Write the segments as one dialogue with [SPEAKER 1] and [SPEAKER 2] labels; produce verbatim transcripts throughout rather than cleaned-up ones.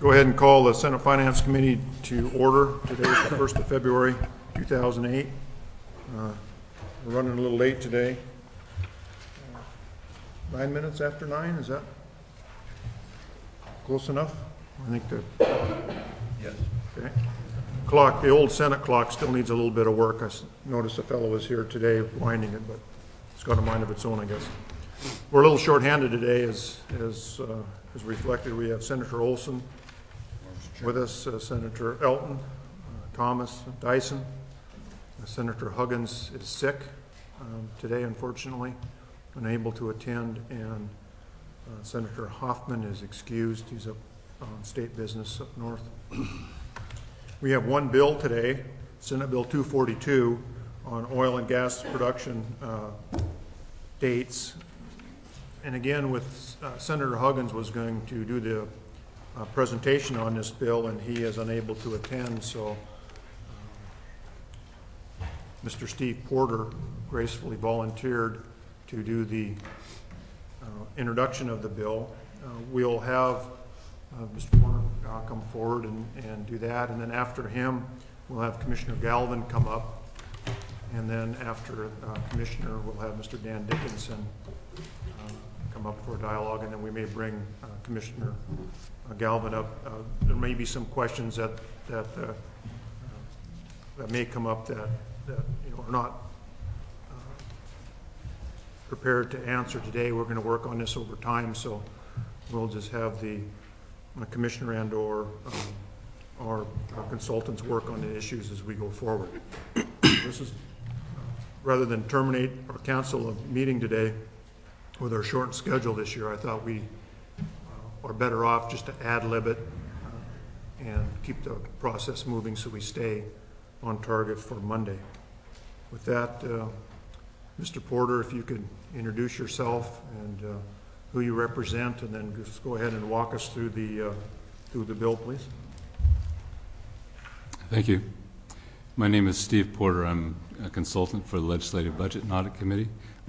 [SPEAKER 1] Go ahead and call the Senate Finance Committee to order. Today is the first of February, two thousand eight. Uh, we're running a little late today. Uh, nine minutes after nine, is that close enough? I think that. Yes. Okay. Clock, the old Senate clock still needs a little bit of work. I noticed a fellow was here today winding it, but it's got a mind of its own, I guess. We're a little short-handed today, as as uh, as reflected. We have Senator Olson with us, uh, Senator Elton, uh, Thomas, Dyson. Uh, Senator Huggins is sick um, today, unfortunately, unable to attend, and uh, Senator Hoffman is excused. He's up on state business up north. We have one bill today, Senate Bill two forty-two, on oil and gas production uh, dates. And again, with uh, Senator Huggins was going to do the uh, presentation on this bill, and he is unable to attend, so uh, Mister Steve Porter gracefully volunteered to do the uh, introduction of the bill. Uh, we'll have uh, Mister Porter uh, come forward and, and do that, and then after him, we'll have Commissioner Galvin come up, and then after uh, Commissioner, we'll have Mister Dan Dickinson uh, come up for a dialogue, and then we may bring uh, Commissioner uh, Galvin up. Uh, there may be some questions that that uh, uh, that may come up that that you know are not uh, prepared to answer today. We're going to work on this over time, so we'll just have the uh, Commissioner and or um, our, our consultants work on the issues as we go forward. This is uh, rather than terminate or cancel a meeting today with our short schedule this year, I thought we uh, are better off just to ad-lib it uh, and keep the process moving so we stay on target for Monday. With that, uh, Mister Porter, if you could introduce yourself and uh, who you represent, and then just go ahead and walk us through the uh, through the bill, please.
[SPEAKER 2] Thank you. My name is Steve Porter. I'm a consultant for the Legislative Budget and Audit Committee.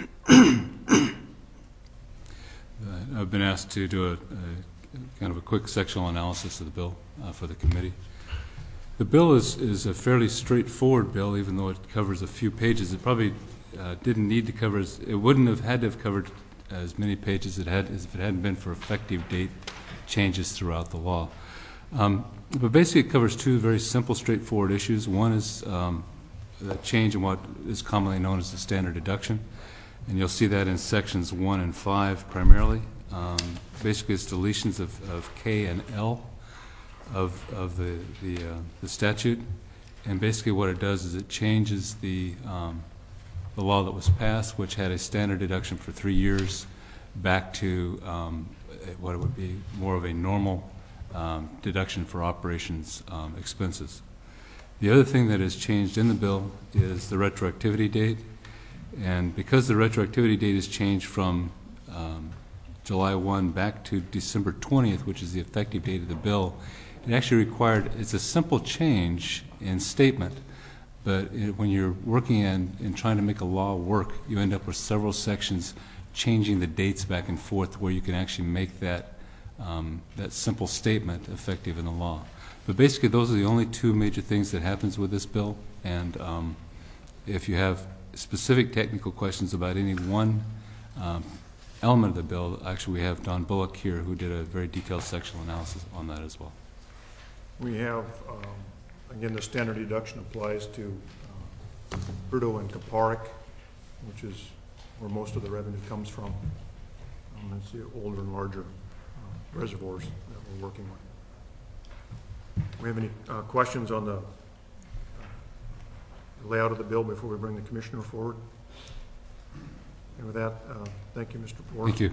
[SPEAKER 2] Uh, I've been asked to do a, a kind of a quick sectional analysis of the bill uh, for the committee. The bill is, is a fairly straightforward bill, even though it covers a few pages. It probably uh, didn't need to cover, as, it wouldn't have had to have covered as many pages as it had as if it hadn't been for effective date changes throughout the law. Um, but basically it covers two very simple, straightforward issues. One is um, the change in what is commonly known as the standard deduction. And you'll see that in sections one and five primarily. Um, basically, it's deletions of, of K and L of, of the, the, uh, the statute. And basically what it does is it changes the, um, the law that was passed, which had a standard deduction for three years, back to um, what it would be more of a normal um, deduction for operations um, expenses. The other thing that is changed in the bill is the retroactivity date. And because the retroactivity date has changed from um, July first back to December twentieth, which is the effective date of the bill, it actually required, it's a simple change in statement, but it, when you're working in, in trying to make a law work, you end up with several sections changing the dates back and forth where you can actually make that, um, that simple statement effective in the law. But basically those are the only two major things that happens with this bill, and um, if you have specific technical questions about any one um, element of the bill, actually we have Don Bullock here who did a very detailed sectional analysis on that as well.
[SPEAKER 1] We have, um, again, the standard deduction applies to uh, Prudhoe and Kuparuk, which is where most of the revenue comes from. Um, it's the older and larger uh, reservoirs that we're working with. Do we have any uh, questions on the layout of the bill before we bring the commissioner forward? And with that, uh, thank you, Mister Porter.
[SPEAKER 2] Thank you.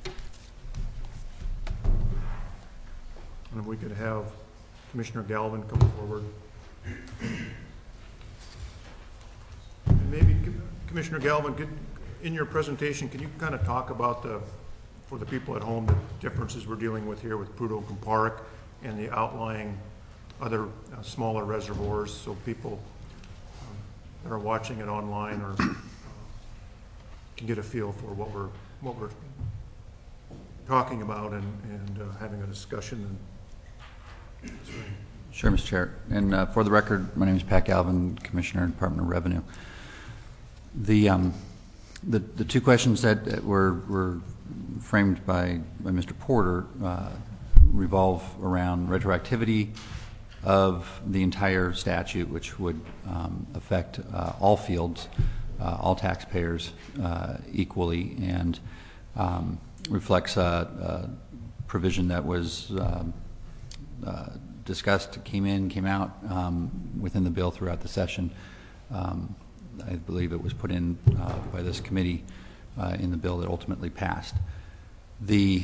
[SPEAKER 1] And if we could have Commissioner Galvin come forward. And maybe Commissioner Galvin, could, in your presentation, can you kind of talk about the, for the people at home, the differences we're dealing with here with Prudhoe and Kuparuk and the outlying other uh, smaller reservoirs, so people that are watching it online or uh, can get a feel for what we're what we're talking about and, and uh, having a discussion and
[SPEAKER 3] Sure, Mister Chair. And uh, for the record, my name is Pat Galvin, Commissioner, Department of Revenue. The um, the, the two questions that were were framed by, by Mister Porter uh, revolve around retroactivity of the entire statute, which would um, affect uh, all fields, uh, all taxpayers uh, equally, and um, reflects a, a provision that was uh, uh, discussed, came in, came out um, within the bill throughout the session. Um, I believe it was put in uh, by this committee uh, in the bill that ultimately passed. The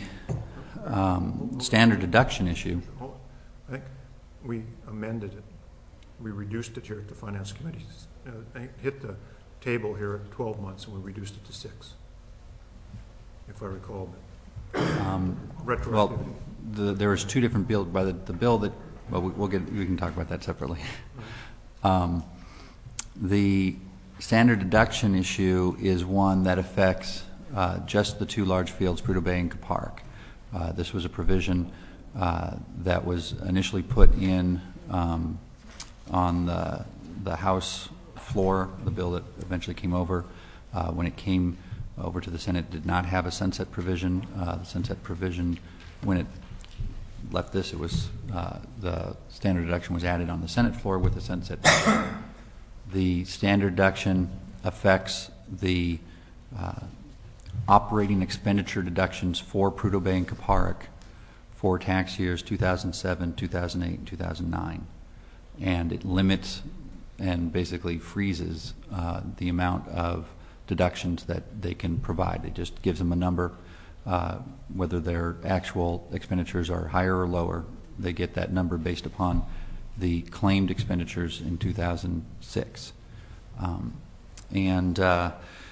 [SPEAKER 3] um, standard deduction issue.
[SPEAKER 1] I think we amended it. We reduced it here at the Finance Committee. Uh, I hit the table here at twelve months, and we reduced it to six, if I recall.
[SPEAKER 3] Um,
[SPEAKER 1] Retroactivity.
[SPEAKER 3] Well, the, there was two different bills by the, the bill that. Well, we, we'll get. We can talk about that separately. Um, the standard deduction issue is one that affects uh, just the two large fields, Prudhoe Bay and Capark. Uh, this was a provision uh, that was initially put in um, on the, the House floor, the bill that eventually came over. Uh, when it came over to the Senate, it did not have a sunset provision. Uh, the sunset provision, when it left this, it was uh, the standard deduction was added on the Senate floor with the sunset provision. The standard deduction affects the uh, operating expenditure deductions for Prudhoe Bay and Capark for tax years two thousand seven, two thousand eight, and two thousand nine. And it limits and basically freezes uh, the amount of deductions that they can provide. It just gives them a number. Uh, whether their actual expenditures are higher or lower, they get that number based upon the claimed expenditures in two thousand six. Um, and uh,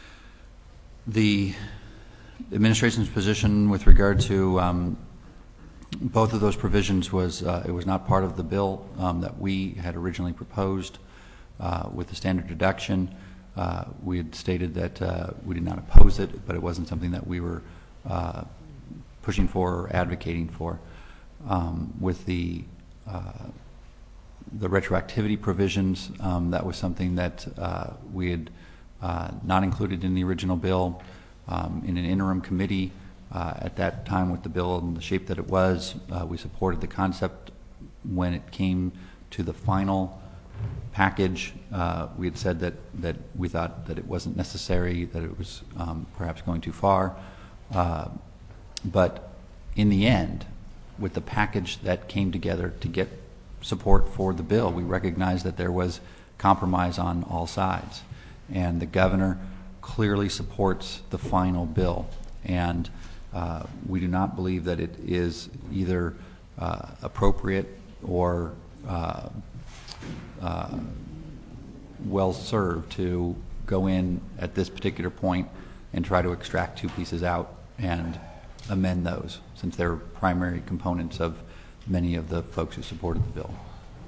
[SPEAKER 3] the administration's position with regard to um, both of those provisions was uh, it was not part of the bill um, that we had originally proposed uh, with the standard deduction. Uh, we had stated that uh, we did not oppose it, but it wasn't something that we were uh, pushing for or advocating for. Um, with the uh, the retroactivity provisions, um, that was something that uh, we had uh, not included in the original bill. Um, in an interim committee uh, at that time with the bill in the shape that it was, uh, we supported the concept. When it came to the final package, uh, we had said that, that we thought that it wasn't necessary, that it was um, perhaps going too far. Uh, but in the end, with the package that came together to get support for the bill, we recognized that there was compromise on all sides. And the governor clearly supports the final bill. And uh, we do not believe that it is either uh, appropriate or uh, uh, well served to go in at this particular point and try to extract two pieces out and amend those, since they're primary components of many of the folks who supported the bill.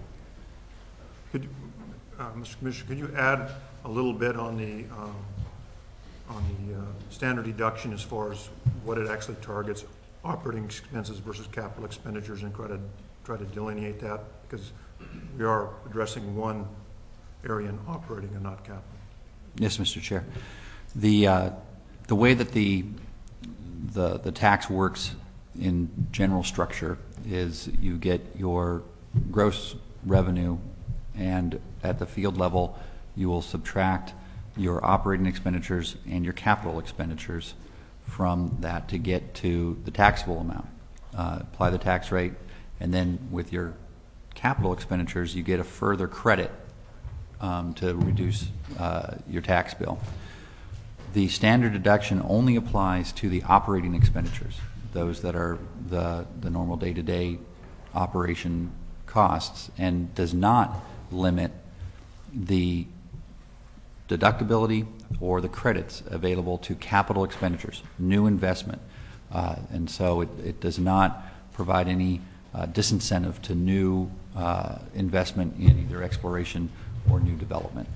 [SPEAKER 1] Could you, uh, Mister Commissioner, could you add a little bit on the um, on the uh, standard deduction as far as what it actually targets, operating expenses versus capital expenditures, and try to try to delineate that, because we are addressing one area in operating and not capital.
[SPEAKER 3] Yes, Mister Chair. The uh, the way that the the the tax works in general structure is you get your gross revenue, and at the field level you will subtract your operating expenditures and your capital expenditures from that to get to the taxable amount. Uh, apply the tax rate, and then with your capital expenditures you get a further credit um, to reduce uh, your tax bill. The standard deduction only applies to the operating expenditures, those that are the, the normal day-to-day operation costs, and does not limit the deductibility or the credits available to capital expenditures, new investment. Uh, and so it, it does not provide any uh, disincentive to new uh, investment in either exploration or new development.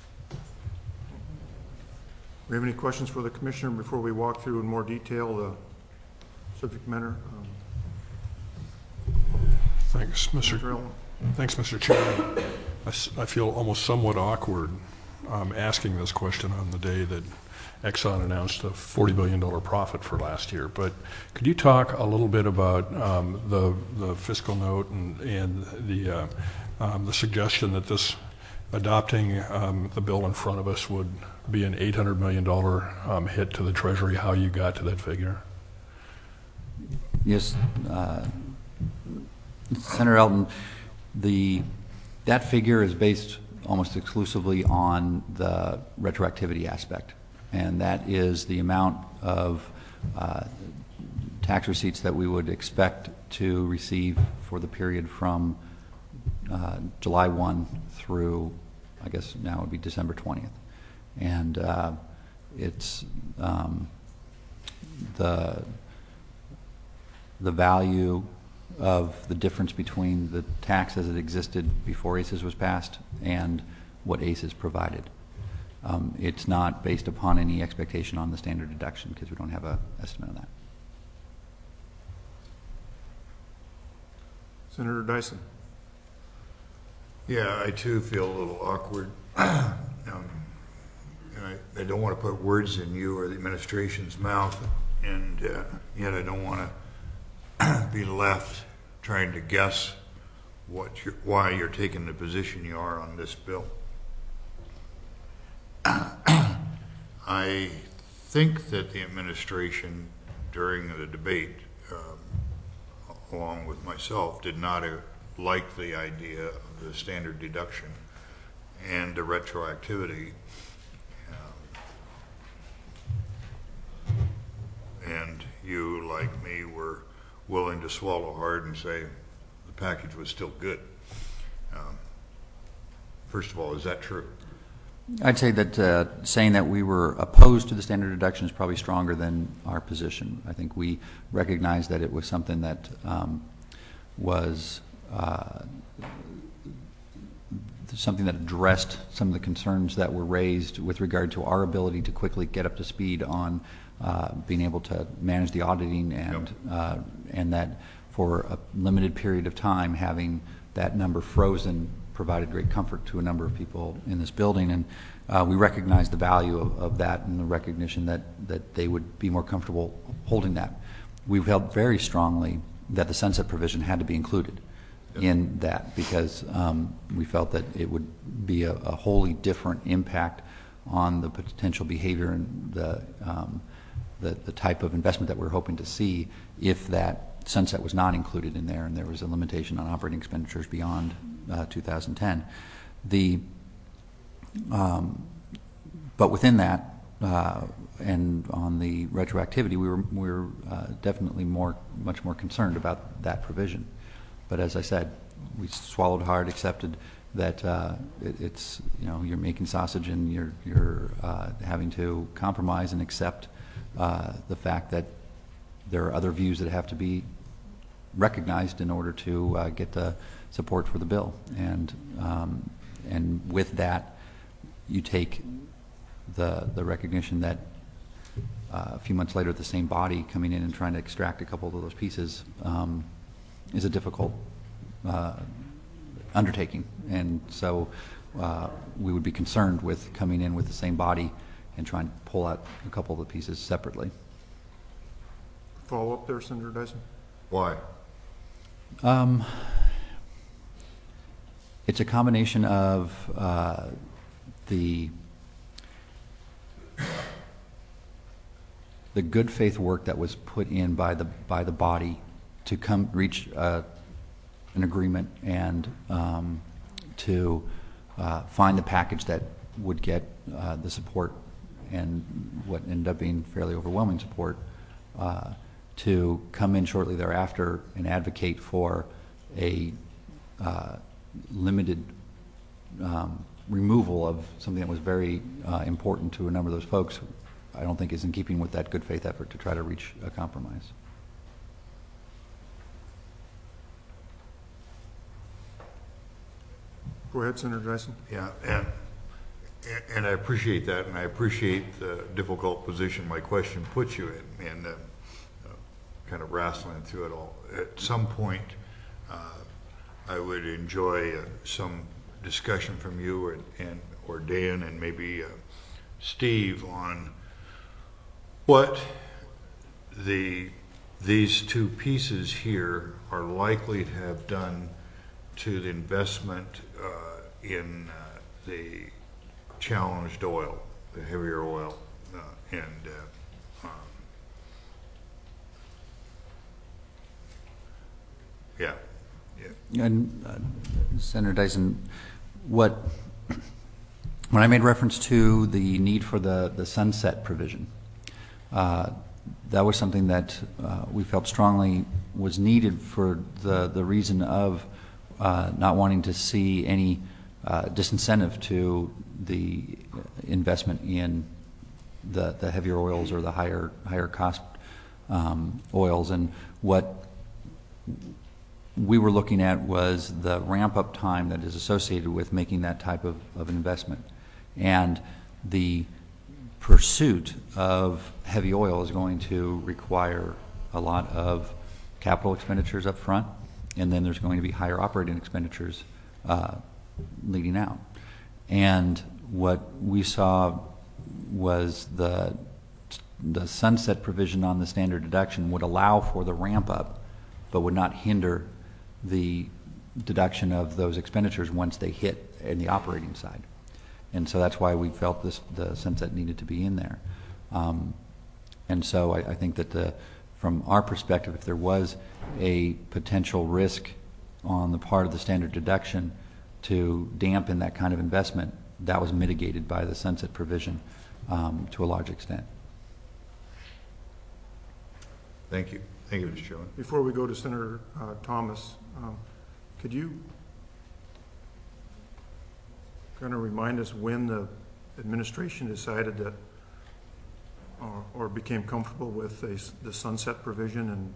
[SPEAKER 1] We have any questions for the Commissioner before we walk through in more detail the subject matter? Um,
[SPEAKER 4] Thanks, Mister
[SPEAKER 1] Senator Ellen.
[SPEAKER 4] Thanks, Mister Chairman. I, s- I feel almost somewhat awkward um, asking this question on the day that Exxon announced a forty billion dollars profit for last year. But could you talk a little bit about um, the the fiscal note and and the uh, um, the suggestion that this adopting um, the bill in front of us would be an eight hundred million dollars um, hit to the Treasury? How you got to that figure?
[SPEAKER 3] Yes, uh, Senator Elton, the that figure is based almost exclusively on the retroactivity aspect, and that is the amount of uh, tax receipts that we would expect to receive for the period from uh, July first through, I guess now it would be December twentieth. And uh, it's um, the the value of the difference between the tax as it existed before A C E S was passed and what A C E S provided. Um, it's not based upon any expectation on the standard deduction because we don't have an estimate of that.
[SPEAKER 1] Senator Dyson.
[SPEAKER 5] Yeah, I too feel a little awkward. um, and I, I don't want to put words in you or the administration's mouth, and uh, yet I don't want to be left trying to guess what you're, why you're taking the position you are on this bill. I think that the administration, during the debate, um, along with myself, did not uh, like the idea of the standard deduction and the retroactivity. Um, and you, like me, were willing to swallow hard and say the package was still good. Um, first of all, is that true?
[SPEAKER 3] I'd say that uh, saying that we were opposed to the standard deduction is probably stronger than our position. I think we recognized that it was something that um, was uh, something that addressed some of the concerns that were raised with regard to our ability to quickly get up to speed on uh, being able to manage the auditing, and
[SPEAKER 5] Yep.
[SPEAKER 3] uh, and that for a limited period of time having that number frozen provided great comfort to a number of people in this building, and uh, we recognize the value of, of that and the recognition that, that they would be more comfortable holding that. We've held very strongly that the sunset provision had to be included yep. in that because um, we felt that it would be a, a wholly different impact on the potential behavior and the, um, the, the type of investment that we're hoping to see if that sunset was not included in there and there was a limitation on operating expenditures beyond Uh, two thousand ten. The, um, but within that, uh, and on the retroactivity, we were we were uh, definitely more, much more concerned about that provision. But as I said, we swallowed hard, accepted that uh, it, it's you know you're making sausage and you're you're uh, having to compromise and accept uh, the fact that there are other views that have to be recognized in order to uh, get the support for the bill, and um, and with that, you take the the recognition that uh, a few months later, the same body coming in and trying to extract a couple of those pieces um, is a difficult uh, undertaking, and so uh, we would be concerned with coming in with the same body and trying to pull out a couple of the pieces separately.
[SPEAKER 1] Follow up there, Senator Dyson.
[SPEAKER 5] Why?
[SPEAKER 3] Um, it's a combination of uh, the the good faith work that was put in by the by the body to come reach uh, an agreement and um, to uh, find the package that would get uh, the support and what ended up being fairly overwhelming support. Uh, to come in shortly thereafter and advocate for a uh, limited um, removal of something that was very uh, important to a number of those folks, I don't think is in keeping with that good faith effort to try to reach a compromise.
[SPEAKER 1] Go ahead, Senator Dyson.
[SPEAKER 5] Yeah, and and I appreciate that, and I appreciate the difficult position my question puts you in, and uh, uh, kind of wrestling through it all. At some point, uh, I would enjoy uh, some discussion from you and, and or Dan and maybe uh, Steve on what the these two pieces here are likely to have done to the investment uh, in uh, the challenged oil, the heavier oil, uh, and uh, um, yeah, yeah.
[SPEAKER 3] And uh, Senator Dyson, what when I made reference to the need for the, the sunset provision, uh, that was something that uh, we felt strongly was needed for the, the reason of uh, not wanting to see any uh, disincentive to the investment in the, the heavier oils or the higher higher cost um, oils. And what we were looking at was the ramp up time that is associated with making that type of, of investment. And the pursuit of heavy oil is going to require a lot of capital expenditures up front, and then there's going to be higher operating expenditures uh, leading out. And what we saw was the the sunset provision on the standard deduction would allow for the ramp up, but would not hinder the deduction of those expenditures once they hit in the operating side. And so that's why we felt this the sunset needed to be in there. Um, and so I, I think that the, from our perspective, if there was a potential risk on the part of the standard deduction to dampen that kind of investment, that was mitigated by the sunset provision um, to a large extent.
[SPEAKER 5] Thank you. Thank you, Mister Chairman.
[SPEAKER 1] Before we go to Senator uh, Thomas, um, could you kind of remind us when the administration decided that or, or became comfortable with a, the sunset provision and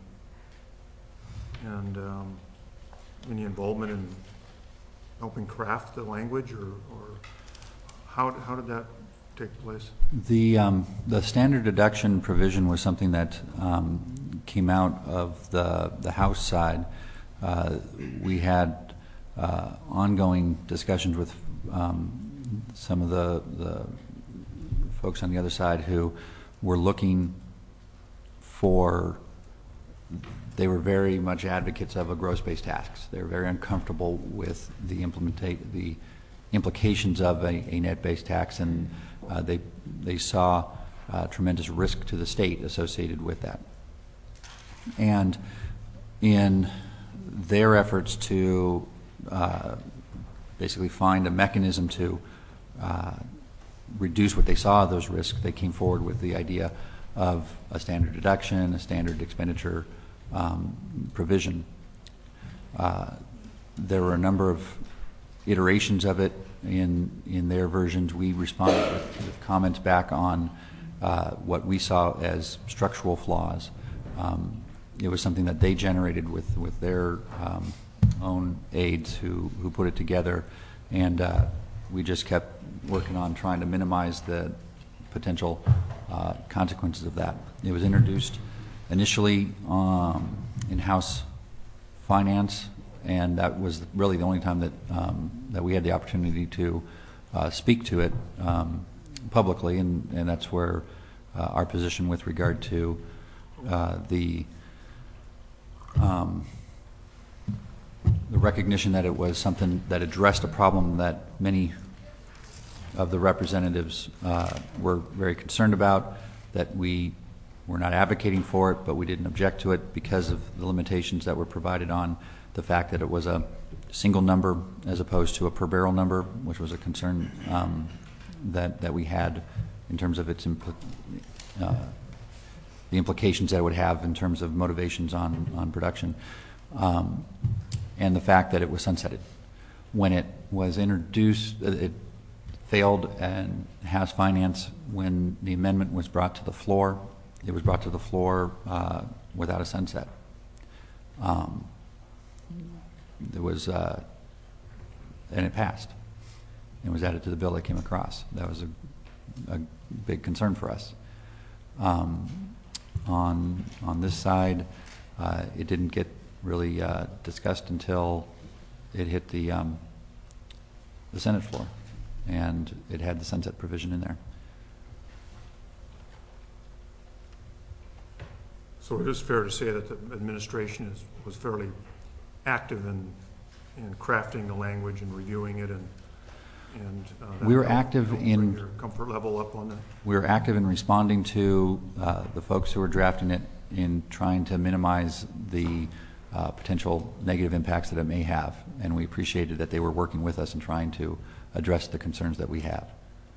[SPEAKER 1] and um, any involvement in helping craft the language, or, or how, how did that take place?
[SPEAKER 3] The um, the standard deduction provision was something that um, came out of the the House side. Uh, we had uh, ongoing discussions with um, some of the the folks on the other side who were looking for. They were very much advocates of a gross-based tax. They were very uncomfortable with the implementa- the implications of a, a net-based tax, and uh, they they saw uh, tremendous risk to the state associated with that. And in their efforts to uh, basically find a mechanism to uh, reduce what they saw of those risks, they came forward with the idea of a standard deduction, a standard expenditure um, provision. Uh, there were a number of iterations of it in in their versions. We responded with, with comments back on uh, what we saw as structural flaws. Um, it was something that they generated with with their um, own aides who who put it together, and uh, we just kept working on trying to minimize the potential uh, consequences of that. It was introduced initially um, in House Finance, and that was really the only time that um, that we had the opportunity to uh, speak to it um, publicly, and, and that's where uh, our position with regard to uh, the um, the recognition that it was something that addressed a problem that many of the representatives uh, were very concerned about, that we were not advocating for it, but we didn't object to it because of the limitations that were provided on the fact that it was a single number as opposed to a per barrel number, which was a concern um, that that we had in terms of its impl- uh, the implications that it would have in terms of motivations on on production, um, and the fact that it was sunsetted. When it was introduced, it failed in House Finance. When the amendment was brought to the floor, it was brought to the floor uh, without a sunset. Um, there was, uh, and it passed. It was added to the bill that came across. That was a, a big concern for us. Um, on on this side, uh, it didn't get really uh, discussed until it hit the, um, the Senate floor, and it had the sunset provision in there.
[SPEAKER 1] So it is fair to say that the administration is, was fairly active in, in crafting the language and reviewing it, and, and uh, that
[SPEAKER 3] We were
[SPEAKER 1] helped-
[SPEAKER 3] active
[SPEAKER 1] helped
[SPEAKER 3] in-
[SPEAKER 1] bring your comfort level up on that.
[SPEAKER 3] We were active in responding to uh, the folks who were drafting it in trying to minimize the uh, potential negative impacts that it may have, and we appreciated that they were working with us and trying to address the concerns that we have,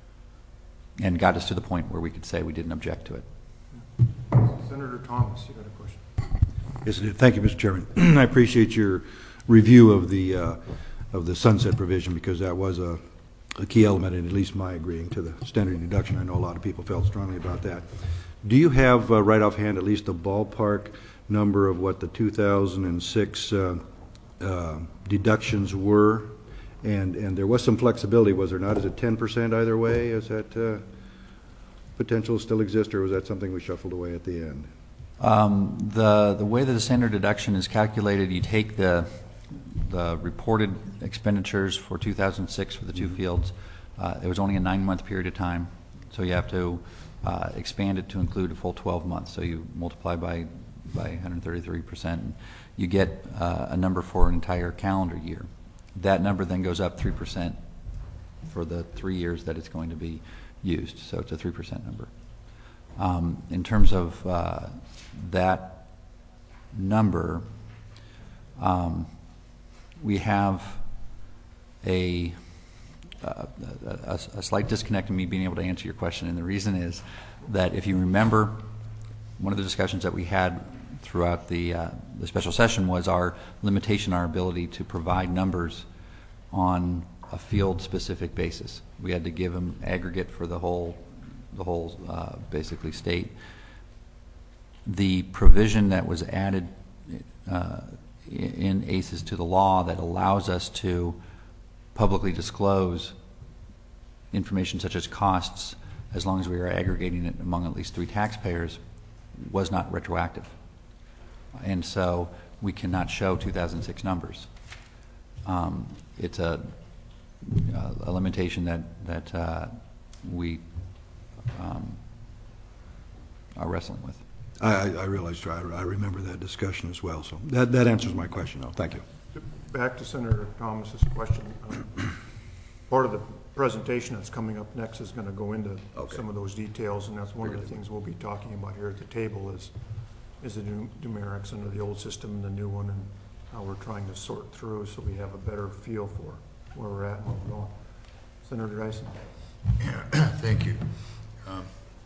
[SPEAKER 3] and got us to the point where we could say we didn't object to it.
[SPEAKER 1] Senator Thomas, you got a question?
[SPEAKER 6] Yes, I do. Thank you, Mister Chairman. I appreciate your review of the uh, of the sunset provision, because that was a, a key element in at least my agreeing to the standard deduction. I know a lot of people felt strongly about that. Do you have uh, right offhand at least a ballpark number of what the two thousand six uh, uh, deductions were? And and there was some flexibility, was there not? Is it ten percent either way? Is that uh, potential still exist, or was that something we shuffled away at the end?
[SPEAKER 3] Um, the the way that the standard deduction is calculated, you take the the reported expenditures for two thousand six for the two fields. Uh, it was only a nine-month period of time, so you have to uh, expand it to include a full twelve months. So you multiply by by one hundred thirty-three percent. You get uh, a number for an entire calendar year. That number then goes up three percent for the three years that it's going to be used. So it's a three percent number. Um, in terms of uh, that number, um, we have a, a, a, a slight disconnect in me being able to answer your question, and the reason is that if you remember, one of the discussions that we had throughout the, uh, the special session was our limitation, our ability to provide numbers on a field-specific basis. We had to give them aggregate for the whole, the whole uh, basically state. The provision that was added uh, in A C E S to the law that allows us to publicly disclose information such as costs, as long as we are aggregating it among at least three taxpayers, was not retroactive. And so we cannot show two thousand six numbers. Um, it's a, a limitation that, that uh, we um, are wrestling with.
[SPEAKER 6] I, I realize, I, I remember that discussion as well. So that, that answers my question, though. Thank you.
[SPEAKER 1] Back to Senator Thomas's question. Um, part of the presentation that's coming up next is going to go into
[SPEAKER 6] Okay.
[SPEAKER 1] some of those details, and that's one of the things we'll be talking about here at the table is is the num- numerics under the old system and the new one, and how we're trying to sort through so we have a better feel for where we're at and where we're going. Senator Dyson.
[SPEAKER 5] Yeah, thank you. Um,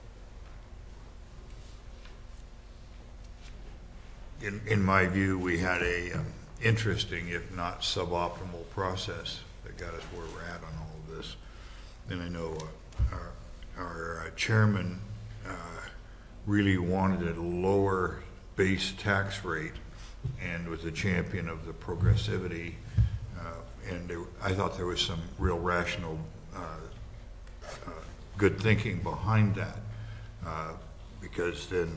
[SPEAKER 5] In, in my view, we had a um, interesting, if not suboptimal, process that got us where we're at on all of this. And I know uh, our, our uh, chairman uh, really wanted a lower base tax rate and was a champion of the progressivity. Uh, and there, I thought there was some real rational, uh, uh, good thinking behind that, uh, because then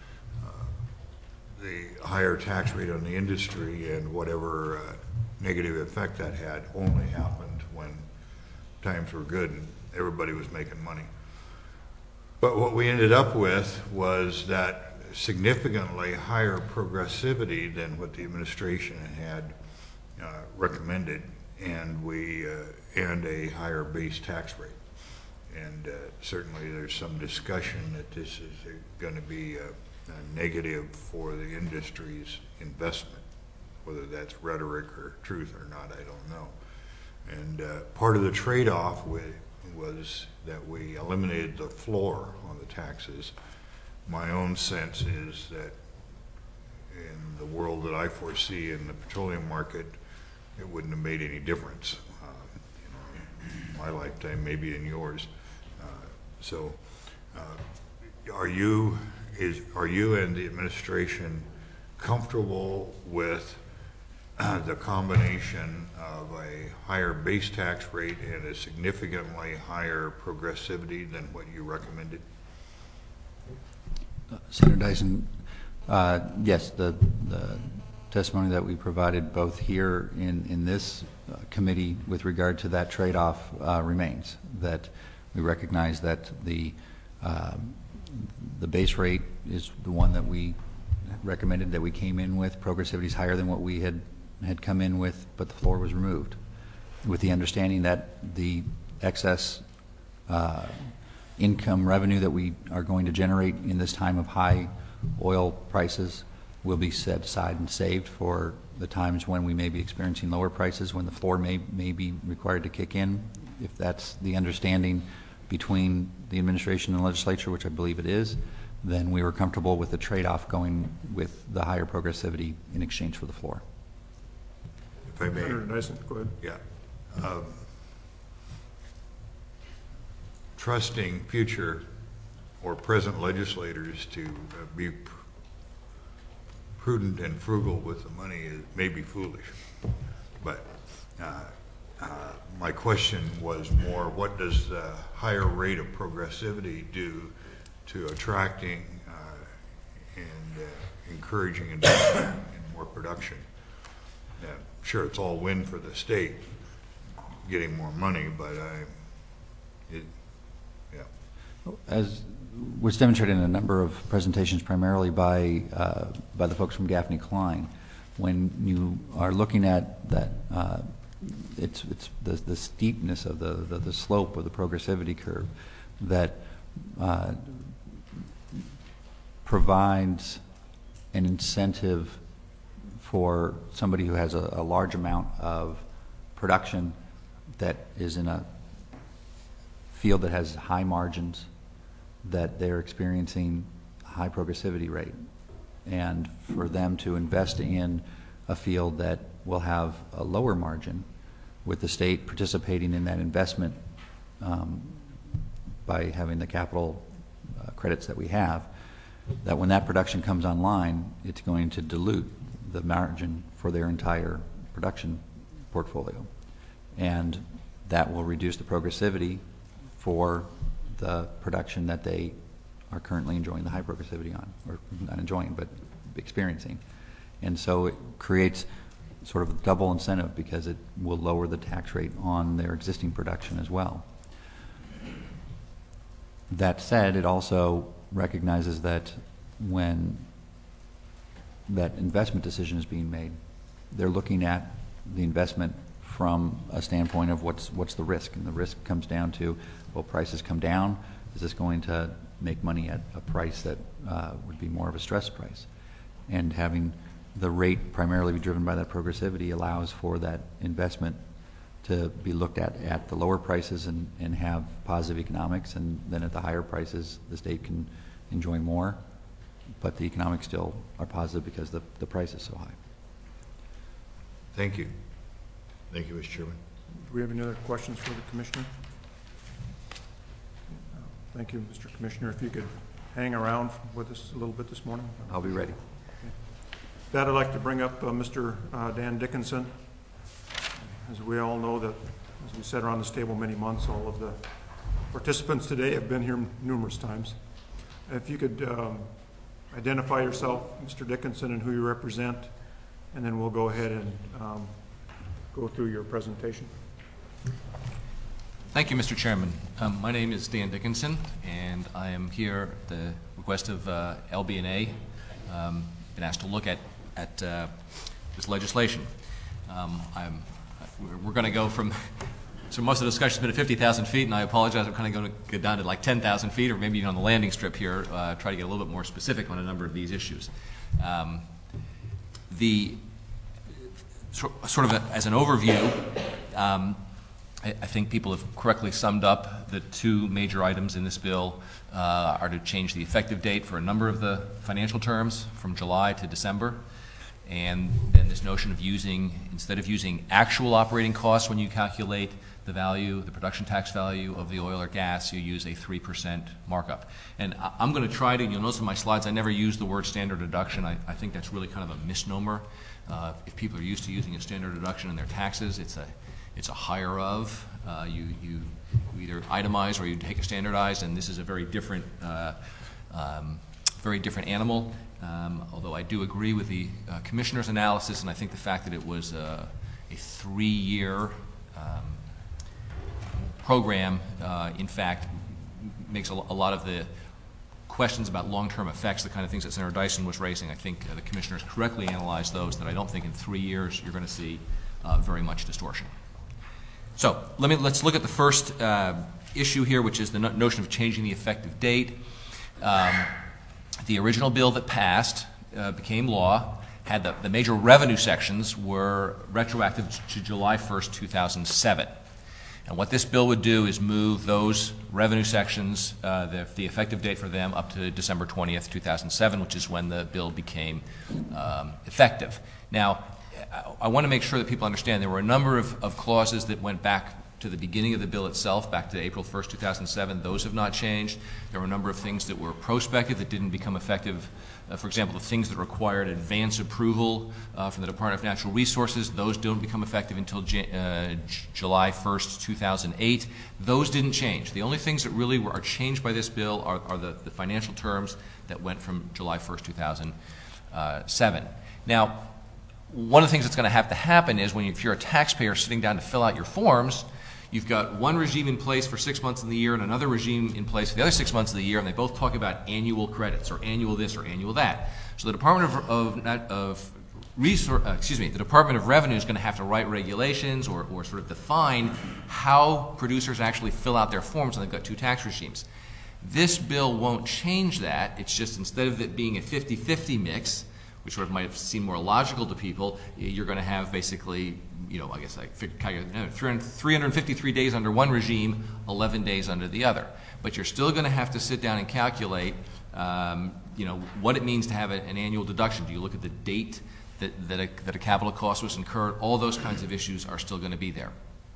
[SPEAKER 5] the higher tax rate on the industry and whatever uh, negative effect that had only happened when times were good and everybody was making money. But what we ended up with was that significantly higher progressivity than what the administration had uh, recommended, and we uh, and a higher base tax rate. And uh, certainly there's some discussion that this is going to be a Uh, negative for the industry's investment. Whether that's rhetoric or truth or not, I don't know. And uh, part of the trade-off was that we eliminated the floor on the taxes. My own sense is that in the world that I foresee in the petroleum market, it wouldn't have made any difference. Uh, you know, in my lifetime, maybe in yours. Uh, so, uh, are you Is, are you and the administration comfortable with uh, the combination of a higher base tax rate and a significantly higher progressivity than what you recommended?
[SPEAKER 3] Uh, Senator Dyson, uh, yes, the, the testimony that we provided both here in, in this uh, committee with regard to that trade-off uh, remains, that we recognize that the uh, the base rate is the one that we recommended, that we came in with. Progressivity is higher than what we had had come in with, but the floor was removed, with the understanding that the excess uh, income revenue that we are going to generate in this time of high oil prices will be set aside and saved for the times when we may be experiencing lower prices, when the floor may, may be required to kick in. If that's the understanding between the administration and the legislature, which I believe it is, then we were comfortable with the trade-off going with the higher progressivity in exchange for the floor.
[SPEAKER 5] If I may.
[SPEAKER 1] Senator Dyson, go ahead.
[SPEAKER 5] Yeah. Um, trusting future or present legislators to uh, be pr prudent and frugal with the money is, may be foolish. But uh, uh, my question was more, what does the higher rate of progressivity do to attracting uh, and uh, encouraging investment in more production? Uh, sure, it's all win for the state, getting more money, but I, it, yeah.
[SPEAKER 3] As was demonstrated in a number of presentations, primarily by uh, by the folks from Gaffney Klein, when you are looking at that, uh, it's it's the the steepness of the, the the slope of the progressivity curve that uh, provides an incentive for somebody who has a, a large amount of production that is in a field that has high margins, that they're experiencing a high progressivity rate, and for them to invest in a field that will have a lower margin, with the state participating in that investment um, by having the capital uh, credits that we have, that when that production comes online, it's going to dilute the margin for their entire production portfolio, and that will reduce the progressivity for the production that they are currently enjoying the high progressivity on, or not enjoying, but experiencing. And so it creates sort of a double incentive, because it will lower the tax rate on their existing production as well. That said, it also recognizes that when that investment decision is being made, they're looking at the investment from a standpoint of what's what's the risk, and the risk comes down to, will prices come down? Is this going to make money at a price that uh, would be more of a stress price? And having the rate primarily be driven by that progressivity allows for that investment to be looked at at the lower prices and, and have positive economics, and then at the higher prices the state can enjoy more, but the economics still are positive because the, the price is so high.
[SPEAKER 5] Thank you. Thank you, Mister Chairman.
[SPEAKER 1] Do we have any other questions for the Commissioner? Thank you, Mister Commissioner. If you could hang around with us a little bit this morning.
[SPEAKER 3] I'll be ready.
[SPEAKER 1] With that, I'd like to bring up uh, Mister Uh, Dan Dickinson. As we all know, that as we sat around this table many months, all of the participants today have been here numerous times. If you could um, identify yourself, Mister Dickinson, and who you represent, and then we'll go ahead and um, go through your presentation.
[SPEAKER 7] Thank you, Mister Chairman. Um, my name is Dan Dickinson, and I am here at the request of uh, L B N A. Um, been asked to look at at uh, this legislation. Um, I'm, we're, we're going to go from. So most of the discussion has been at fifty thousand feet, and I apologize. I'm kind of going to get down to like ten thousand feet, or maybe even on the landing strip here. Uh, try to get a little bit more specific on a number of these issues. Um, the sort of a, as an overview. Um, I think people have correctly summed up the two major items in this bill uh, are to change the effective date for a number of the financial terms from July to December, and then this notion of using, instead of using actual operating costs when you calculate the value, the production tax value of the oil or gas, you use a three percent markup. And I'm going to try to, you'll notice in my slides I never use the word standard deduction. I, I think that's really kind of a misnomer. Uh, if people are used to using a standard deduction in their taxes, it's a It's a higher of. Uh, you, you either itemize or you take a standardized, and this is a very different, uh, um, very different animal. Um, although I do agree with the uh, commissioner's analysis, and I think the fact that it was uh, a three-year um, program, uh, in fact, makes a, a lot of the questions about long-term effects, the kind of things that Senator Dyson was raising. I think uh, the commissioners correctly analyzed those, that I don't think in three years you're going to see uh, very much distortion. So let me, let's look at the first uh, issue here, which is the no notion of changing the effective date. Um, the original bill that passed uh, became law, had the, the major revenue sections were retroactive to July first, two thousand seven. And what this bill would do is move those revenue sections, uh, the, the effective date for them, up to December twentieth, two thousand seven, which is when the bill became um, effective. Now, I, I want to make sure that people understand there were a number of, of clauses that went back to the beginning of the bill itself, back to April first, two thousand seven. Those have not changed. There were a number of things that were prospective that didn't become effective. Uh, for example, the things that required advance approval uh, from the Department of Natural Resources, those don't become effective until J uh, July first, two thousand eight. Those didn't change. The only things that really were, are changed by this bill are, are the, the financial terms that went from July first, two thousand seven. Now, one of the things that's going to have to happen is when you, if you're a taxpayer sitting down to fill out your forms, you've got one regime in place for six months of the year and another regime in place for the other six months of the year, and they both talk about annual credits or annual this or annual that. So the Department of, of, of Resource, uh, excuse me, the Department of Revenue is going to have to write regulations or, or sort of define how producers actually fill out their forms, and they've got two tax regimes. This bill won't change that. It's just instead of it being a fifty fifty mix, which sort of might have seemed more logical to people, you're going to have basically, you know, I guess I figured three hundred fifty-three days under one regime, eleven days under the other. But you're still going to have to sit down and calculate, um, you know, what it means to have a, an annual deduction. Do you look at the date that, that, a, that a capital cost was incurred? All those kinds of issues are still going to be there.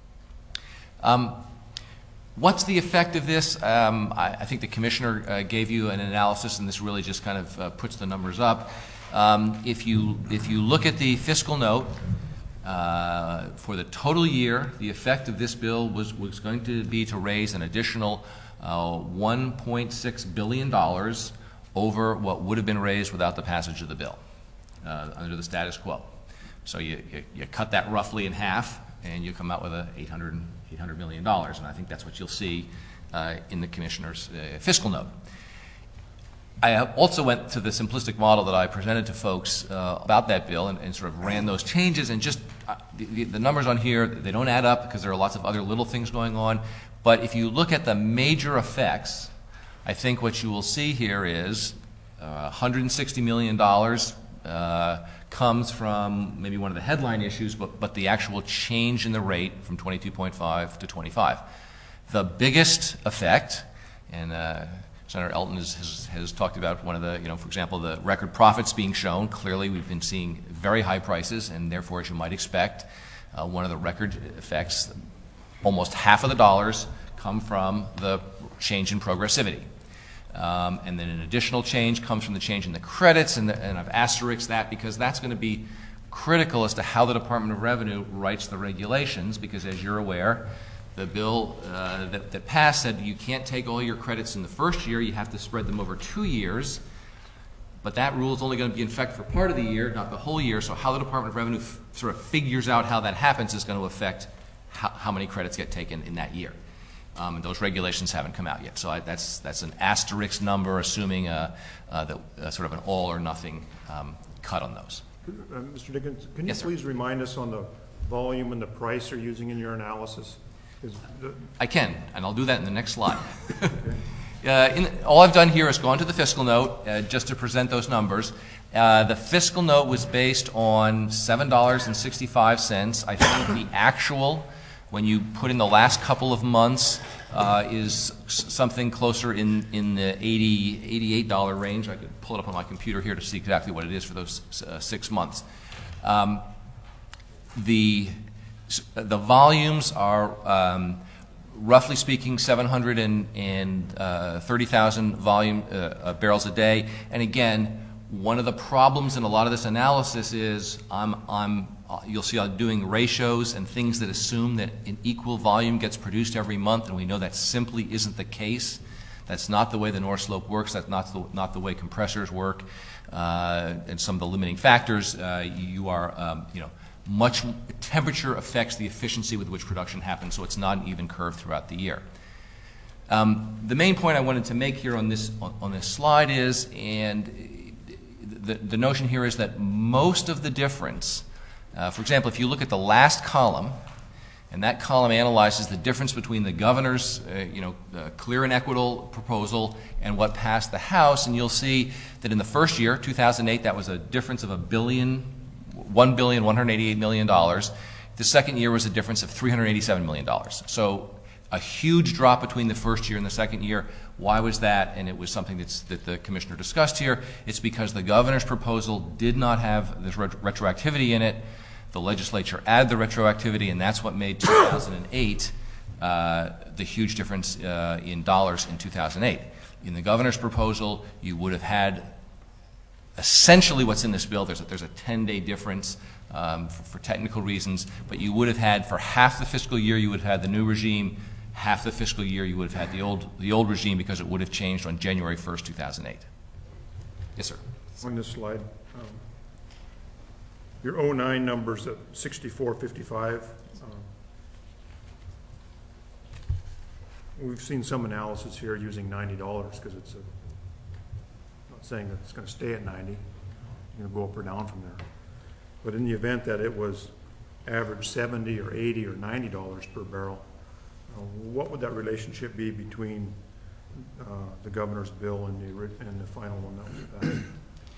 [SPEAKER 7] Um, What's the effect of this? Um, I, I think the commissioner uh, gave you an analysis, and this really just kind of uh, puts the numbers up. Um, if you if you look at the fiscal note uh, for the total year, the effect of this bill was was going to be to raise an additional uh, one point six billion dollars over what would have been raised without the passage of the bill uh, under the status quo. So you, you you cut that roughly in half, and you come out with a eight hundred million dollars, and I think that's what you'll see uh, in the commissioner's uh, fiscal note. I also went to the simplistic model that I presented to folks uh, about that bill and, and sort of ran those changes, and just uh, the, the numbers on here, they don't add up because there are lots of other little things going on. But if you look at the major effects, I think what you will see here is uh, one hundred sixty million dollars uh, comes from maybe one of the headline issues, but, but the actual change in the rate from twenty-two point five to twenty-five. The biggest effect, and uh, Senator Elton has, has, has talked about one of the, you know, for example, the record profits being shown. Clearly, we've been seeing very high prices, and therefore, as you might expect, uh, one of the record effects, almost half of the dollars come from the change in progressivity. Um, and then an additional change comes from the change in the credits, and, the, and I've asterisked that because that's going to be critical as to how the Department of Revenue writes the regulations, because as you're aware, the bill uh, that, that passed said you can't take all your credits in the first year, you have to spread them over two years, but that rule is only going to be in effect for part of the year, not the whole year, so how the Department of Revenue f sort of figures out how that happens is going to affect how, how many credits get taken in that year. Um, and those regulations haven't come out yet. So I, that's, that's an asterisk number, assuming a, uh, the, uh, sort of an all or nothing um, cut on those.
[SPEAKER 1] Uh, Mister Dickens, can you
[SPEAKER 7] Yes,
[SPEAKER 1] please remind us on the volume and the price you're using in your analysis? Is the
[SPEAKER 7] I can, and I'll do that in the next slide. uh, in, all I've done here is gone to the fiscal note uh, just to present those numbers. Uh, the fiscal note was based on seven dollars and sixty-five cents. I think the actual, when you put in the last couple of months, uh, is something closer in, in the eighty, eighty-eight dollar range. I could pull it up on my computer here to see exactly what it is for those uh, six months. Um, the, the volumes are, um, roughly speaking, seven hundred thirty thousand volume uh, uh, barrels a day. And again, one of the problems in a lot of this analysis is I'm, I'm Uh, you'll see I'm doing ratios and things that assume that an equal volume gets produced every month, and we know that simply isn't the case. That's not the way the North Slope works. That's not the, not the way compressors work. Uh, and some of the limiting factors, uh, you are um, you know, much temperature affects the efficiency with which production happens, so it's not an even curve throughout the year. Um, the main point I wanted to make here on this on, on this slide is, and the, the notion here is that most of the difference, uh, for example, if you look at the last column, and that column analyzes the difference between the governor's, uh, you know, uh, clear and equitable proposal and what passed the House, and you'll see that in the first year, two thousand eight, that was a difference of a billion, one billion one hundred eighty-eight million dollars. The second year was a difference of three hundred eighty-seven million dollars. So a huge drop between the first year and the second year. Why was that? And it was something that's, that the commissioner discussed here. It's because the governor's proposal did not have this ret- retroactivity in it. The legislature added the retroactivity, and that's what made two thousand eight uh, the huge difference uh, in dollars in two thousand eight. In the governor's proposal, you would have had essentially what's in this bill. There's a, there's a ten-day difference um, for, for technical reasons, but you would have had, for half the fiscal year, you would have had the new regime. Half the fiscal year, you would have had the old the old regime, because it would have changed on January first, two thousand eight. Yes, sir.
[SPEAKER 1] On this slide, um, your oh nine numbers at sixty-four fifty-five. Um, we've seen some analysis here using ninety dollars because it's a, I'm not saying that it's going to stay at ninety. You're going to go up or down from there. But in the event that it was average seventy or eighty or ninety dollars per barrel, uh, what would that relationship be between uh, the governor's bill and the and the final one that was passed?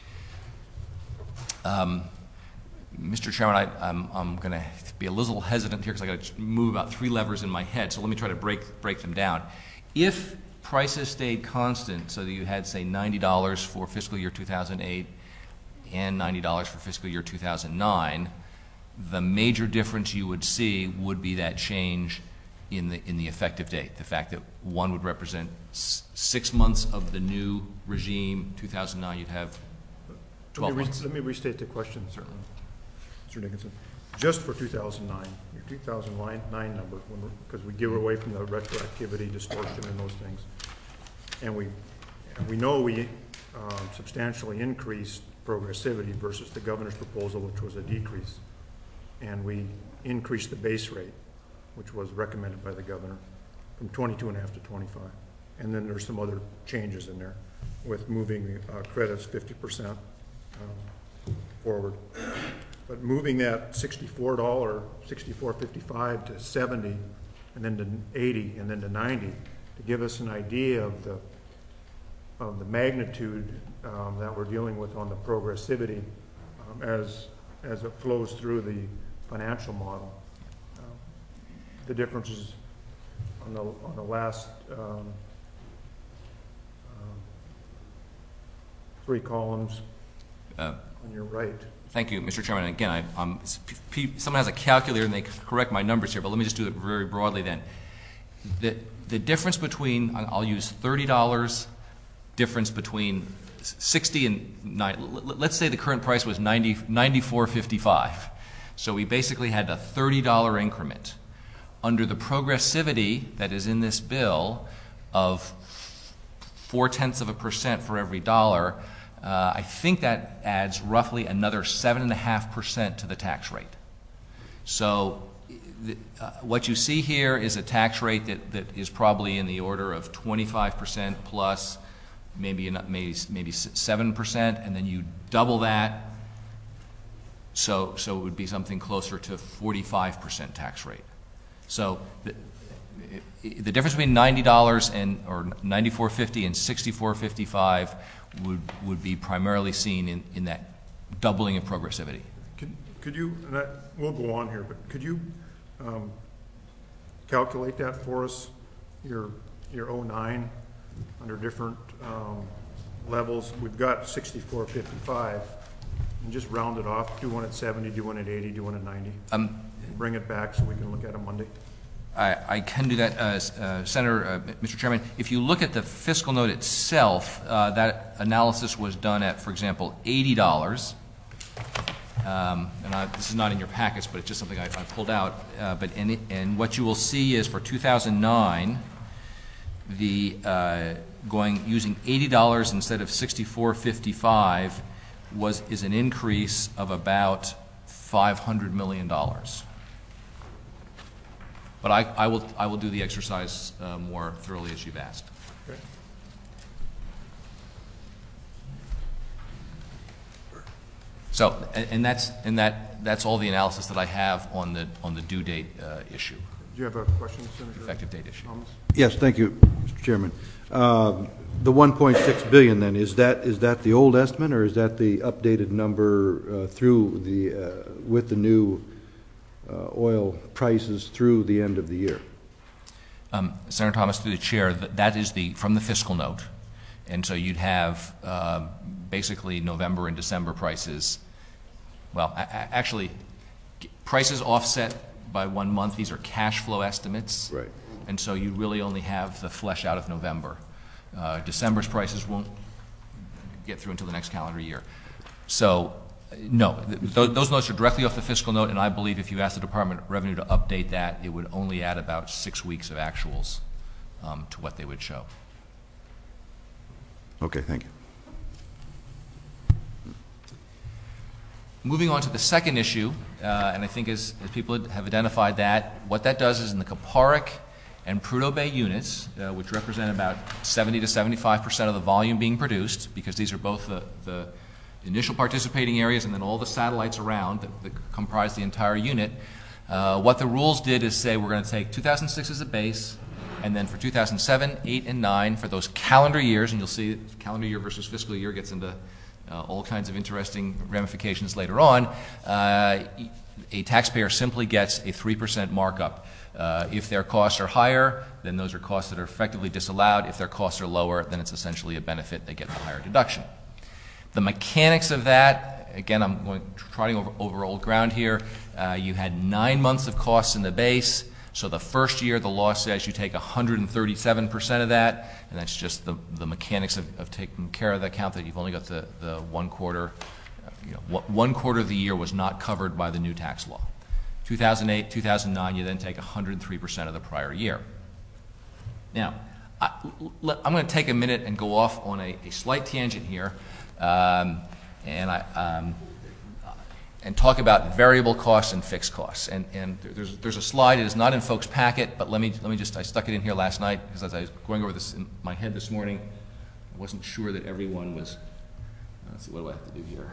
[SPEAKER 7] Um, Mister Chairman, I, I'm, I'm going to be a little hesitant here because I got to move about three levers in my head. So let me try to break break them down. If prices stayed constant, so that you had, say, ninety dollars for fiscal year two thousand eight and ninety dollars for fiscal year two thousand nine, the major difference you would see would be that change in the in the effective date. The fact that one would represent s- six months of the new regime. two thousand nine, you'd have twelve
[SPEAKER 1] Let me, re-
[SPEAKER 7] months.
[SPEAKER 1] let me restate the question, certainly, Mister Dickinson. Just for two thousand nine, your two thousand nine number, because we give away from the retroactivity, distortion, and those things, and we and we know we uh, substantially increased progressivity versus the governor's proposal, which was a decrease, and we increased the base rate, which was recommended by the governor, from twenty-two and a half to twenty-five, and then there's some other changes in there with moving uh, credits fifty percent. Um, forward, but moving that sixty-four dollars, sixty-four fifty-five to seventy, and then to eighty, and then to ninety, to give us an idea of the of the magnitude um, that we're dealing with on the progressivity um, as as it flows through the financial model. Um, the differences on the on the last um, um, three columns.
[SPEAKER 7] Uh,
[SPEAKER 1] on your right.
[SPEAKER 7] Thank you, Mister Chairman. And again, I, um, someone has a calculator and they correct my numbers here, but let me just do it very broadly then. The, the difference between, I'll use thirty dollars difference between sixty and nine. Let's say the current price was ninety, ninety-four fifty-five. So we basically had a thirty dollar increment. Under the progressivity that is in this bill of four tenths of a percent for every dollar, Uh, I think that adds roughly another seven and a half percent to the tax rate. So the, uh, what you see here is a tax rate that, that is probably in the order of twenty-five percent plus maybe maybe maybe seven percent, and then you double that. So so it would be something closer to forty-five percent tax rate. So the, the difference between ninety dollars and or ninety-four fifty and sixty-four fifty-five would would be primarily seen in, in that doubling of progressivity.
[SPEAKER 1] Could, could you, and I, we'll go on here, but could you um, calculate that for us, your your oh nine under different um, levels? We've got sixty-four fifty-five, and just round it off, do one at seventy, do one at eighty, do one at ninety. Um, Bring it back so we can look at it Monday.
[SPEAKER 7] I, I can do that, uh, uh, Senator, uh, Mister Chairman. If you look at the fiscal note itself, uh, that analysis was done at, for example, eighty dollars. Um, and I, this is not in your packets, but it's just something I, I pulled out. Uh, but and, it, and what you will see is for two thousand nine, the uh, going using eighty dollars instead of sixty-four fifty-five was is an increase of about five hundred million dollars. But I, I will I will do the exercise uh, more thoroughly as you've asked.
[SPEAKER 1] Okay.
[SPEAKER 7] So, and, and that's and that that's all the analysis that I have on the on the due date uh, issue,
[SPEAKER 1] Do you have a question, Senator?
[SPEAKER 7] effective date issue.
[SPEAKER 1] Thomas?
[SPEAKER 6] Yes, thank you, Mister Chairman. Um, The one point six billion then, is that, is that the old estimate, or is that the updated number uh, through the, uh, with the new uh, oil prices through the end of the year?
[SPEAKER 7] Um, Senator Thomas, through the chair, th that is the from the fiscal note, and so you'd have uh, basically November and December prices. Well, a a actually, prices offset by one month. These are cash flow estimates,
[SPEAKER 6] Right.
[SPEAKER 7] and so you really only have the flesh out of November. Uh, December's prices won't get through until the next calendar year. So, no, th those notes are directly off the fiscal note, and I believe if you ask the Department of Revenue to update that, it would only add about six weeks of actuals um, to what they would show.
[SPEAKER 6] Okay, thank you.
[SPEAKER 7] Moving on to the second issue, uh, and I think as, as people have identified that, what that does is in the Caparic and Prudhoe Bay units, uh, which represent about seventy to seventy-five percent of the volume being produced, because these are both the, the initial participating areas and then all the satellites around that, that comprise the entire unit. Uh, what the rules did is say we're going to take two thousand six as a base, and then for two thousand seven, eight, and nine, for those calendar years, and you'll see calendar year versus fiscal year gets into uh, all kinds of interesting ramifications later on, uh, a taxpayer simply gets a three percent markup. Uh, if their costs are higher, then those are costs that are effectively disallowed. If their costs are lower, then it's essentially a benefit. They get the higher deduction. The mechanics of that, again, I'm going trotting over, over old ground here. Uh, you had nine months of costs in the base. So the first year, the law says you take one hundred thirty-seven percent of that, and that's just the, the mechanics of, of taking care of the account that you've only got the, the one quarter, you know, one quarter of the year was not covered by the new tax law. two thousand eight, two thousand nine, you then take one hundred three percent of the prior year. Now, I, I'm going to take a minute and go off on a, a slight tangent here, um, and I um, and talk about variable costs and fixed costs. And, and there's there's a slide. It is not in folks' packet, but let me let me just I stuck it in here last night because as I was going over this in my head this morning, I wasn't sure that everyone was. Let's see, what do I have to do here?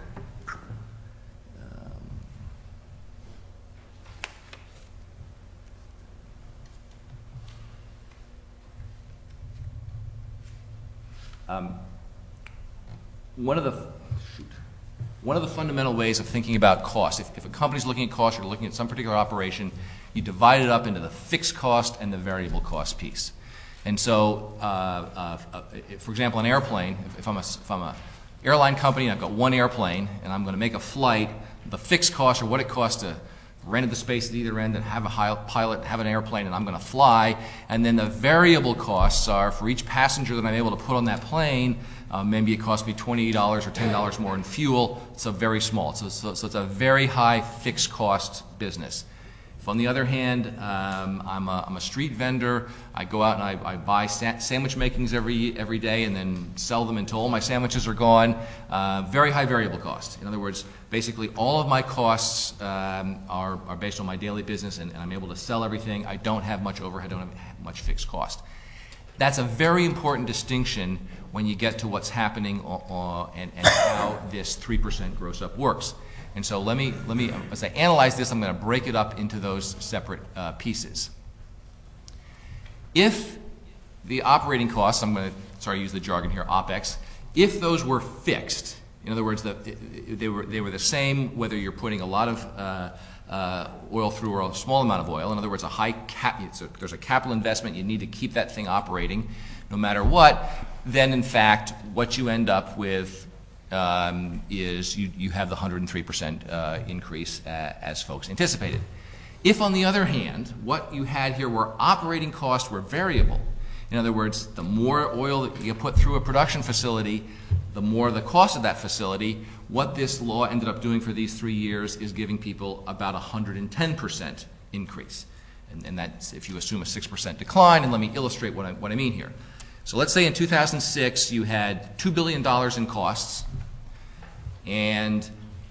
[SPEAKER 7] Um, one of the shoot, one of the fundamental ways of thinking about cost, if, if a company's looking at cost or looking at some particular operation, you divide it up into the fixed cost and the variable cost piece. And so, uh, uh, uh, for example, an airplane, if, if I'm a if I'm a airline company and I've got one airplane and I'm going to make a flight, the fixed cost or what it costs to rent the space at either end and have a pilot, have an airplane, and I'm going to fly. And then the variable costs are for each passenger that I'm able to put on that plane, uh, maybe it costs me twenty dollars or ten dollars more in fuel. So very small. So, so, so it's a very high fixed cost business. If on the other hand, um, I'm, a, I'm a street vendor, I go out and I, I buy sa sandwich makings every, every day and then sell them until all my sandwiches are gone, uh, very high variable cost. In other words, basically all of my costs um, are, are based on my daily business and, and I'm able to sell everything. I don't have much overhead, I don't have much fixed cost. That's a very important distinction when you get to what's happening uh, uh, and, and how this three percent gross up works. And so let me, let me, as I analyze this, I'm going to break it up into those separate uh, pieces. If the operating costs, I'm going to, sorry, use the jargon here, OPEX, if those were fixed, in other words, the, they, were, they were the same whether you're putting a lot of uh, uh, oil through or a small amount of oil, in other words, a high cap, it's a, there's a capital investment, you need to keep that thing operating no matter what, then in fact, what you end up with Um, is you, you have the one hundred three percent uh, increase uh, as folks anticipated. If, on the other hand, what you had here were operating costs were variable, in other words, the more oil that you put through a production facility, the more the cost of that facility, what this law ended up doing for these three years is giving people about a one hundred ten percent increase. And, and that's if you assume a six percent decline, and let me illustrate what I, what I mean here. So let's say in two thousand six you had two billion dollars in costs, and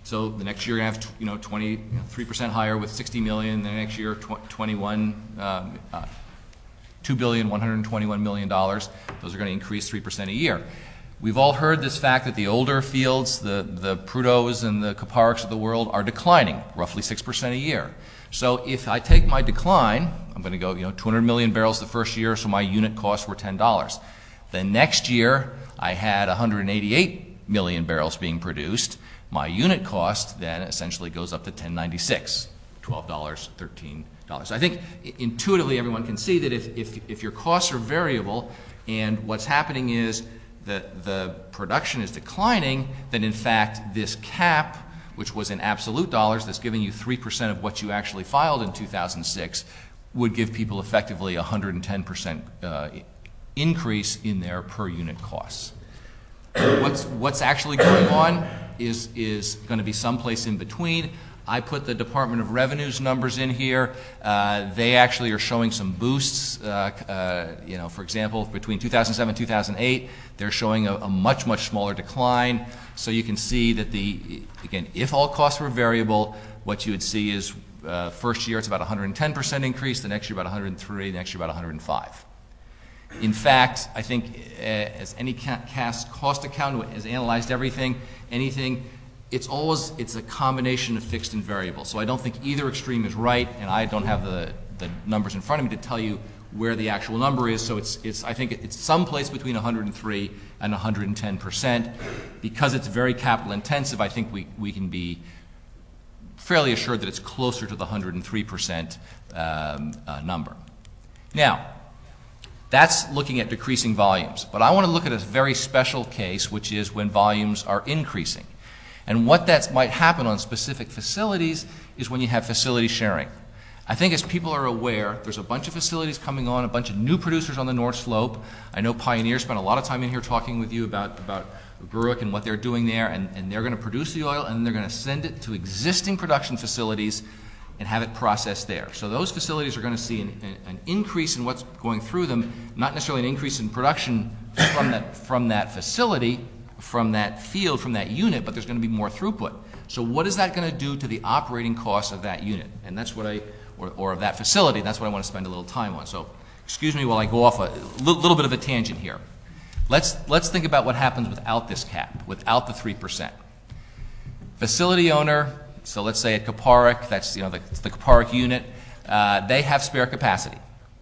[SPEAKER 7] So the next year you're going to have, you know, twenty-three percent higher with sixty million. The next year, twenty-one, um, uh, two billion one hundred twenty-one million dollars. Those are going to increase three percent a year. We've all heard this fact that the older fields, the, the Prudhoes and the Kopariks of the world, are declining roughly six percent a year. So if I take my decline, I'm going to go, you know, two hundred million barrels the first year, so my unit costs were ten dollars. The next year, I had one hundred eighty-eight million barrels being produced. My unit cost then essentially goes up to ten ninety-six, twelve dollars, thirteen dollars. I think intuitively everyone can see that if, if, if your costs are variable and what's happening is the, the production is declining, then in fact this cap, which was in absolute dollars, that's giving you three percent of what you actually filed in two thousand six, would give people effectively a one hundred ten percent uh, increase in their per unit costs. What's, what's actually going on is, is going to be someplace in between. I put the Department of Revenue's numbers in here. Uh, they actually are showing some boosts. Uh, uh, you know, for example, between two thousand seven and two thousand eight, they're showing a, a much, much smaller decline. So you can see that the, again, if all costs were variable, what you would see is uh, first year it's about one hundred ten percent increase, the next year about one hundred three, the next year about one hundred five. In fact, I think uh, as any ca cost accountant has analyzed everything, anything, it's always, it's a combination of fixed and variable. So I don't think either extreme is right, and I don't have the, the numbers in front of me to tell you where the actual number is. So it's, it's, I think it's someplace between one hundred three and one hundred ten percent. Because it's very capital intensive, I think we, we can be fairly assured that it's closer to the one hundred three percent um, uh, number. Now, that's looking at decreasing volumes. But I want to look at a very special case, which is when volumes are increasing. And what that might happen on specific facilities is when you have facility sharing. I think as people are aware, there's a bunch of facilities coming on, a bunch of new producers on the North Slope. I know Pioneer spent a lot of time in here talking with you about, about Berwick and what they're doing there, and, and they're going to produce the oil and they're going to send it to existing production facilities and have it processed there. So those facilities are going to see an, an increase in what's going through them, not necessarily an increase in production from that, from that facility, from that field, from that unit, but there's going to be more throughput. So what is that going to do to the operating costs of that unit? And that's what I, or, or of that facility, that's what I want to spend a little time on. So excuse me while I go off a little, little bit of a tangent here. Let's, let's think about what happens without this cap, without the three percent. Facility owner, so let's say at Koparik, that's, you know, the, the Koparik unit, uh, they have spare capacity.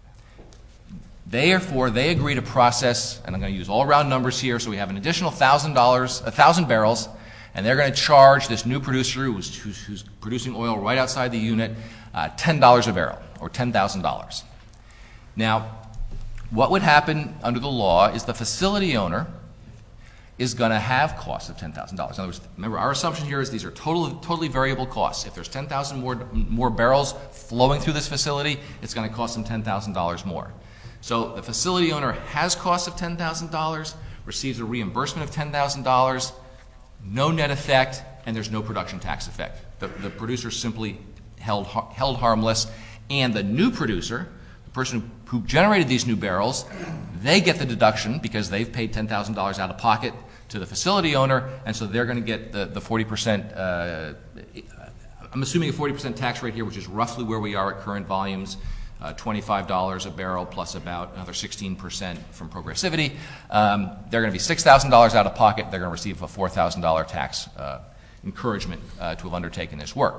[SPEAKER 7] Therefore, they agree to process, and I'm going to use all round numbers here, so we have an additional one thousand dollars, one thousand barrels, and they're going to charge this new producer who's, who's, who's producing oil right outside the unit uh, ten dollars a barrel, or ten thousand dollars. Now, what would happen under the law is the facility owner is going to have costs of ten thousand dollars. In other words, remember, our assumption here is these are totally, totally variable costs. If there's ten thousand more, more barrels flowing through this facility, it's going to cost them ten thousand dollars more. So the facility owner has costs of ten thousand dollars, receives a reimbursement of ten thousand dollars, no net effect, and there's no production tax effect. The, the producer simply held, held harmless, and the new producer, the person who generated these new barrels, they get the deduction because they've paid ten thousand dollars out of pocket to the facility owner, and so they're going to get the, the forty percent, uh, I'm assuming a forty percent tax rate here, which is roughly where we are at current volumes. Uh, twenty-five dollars a barrel plus about another sixteen percent from progressivity. Um, they're going to be six thousand dollars out of pocket. They're going to receive a four thousand dollar tax uh, encouragement uh, to have undertaken this work.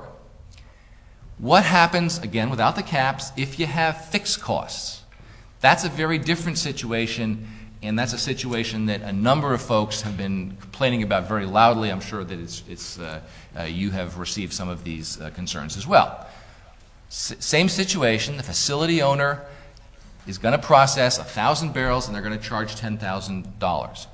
[SPEAKER 7] What happens, again, without the caps, if you have fixed costs? That's a very different situation, and that's a situation that a number of folks have been complaining about very loudly. I'm sure that it's, it's, uh, uh, you have received some of these uh, concerns as well. S same situation, the facility owner is going to process one thousand barrels and they're going to charge ten thousand dollars.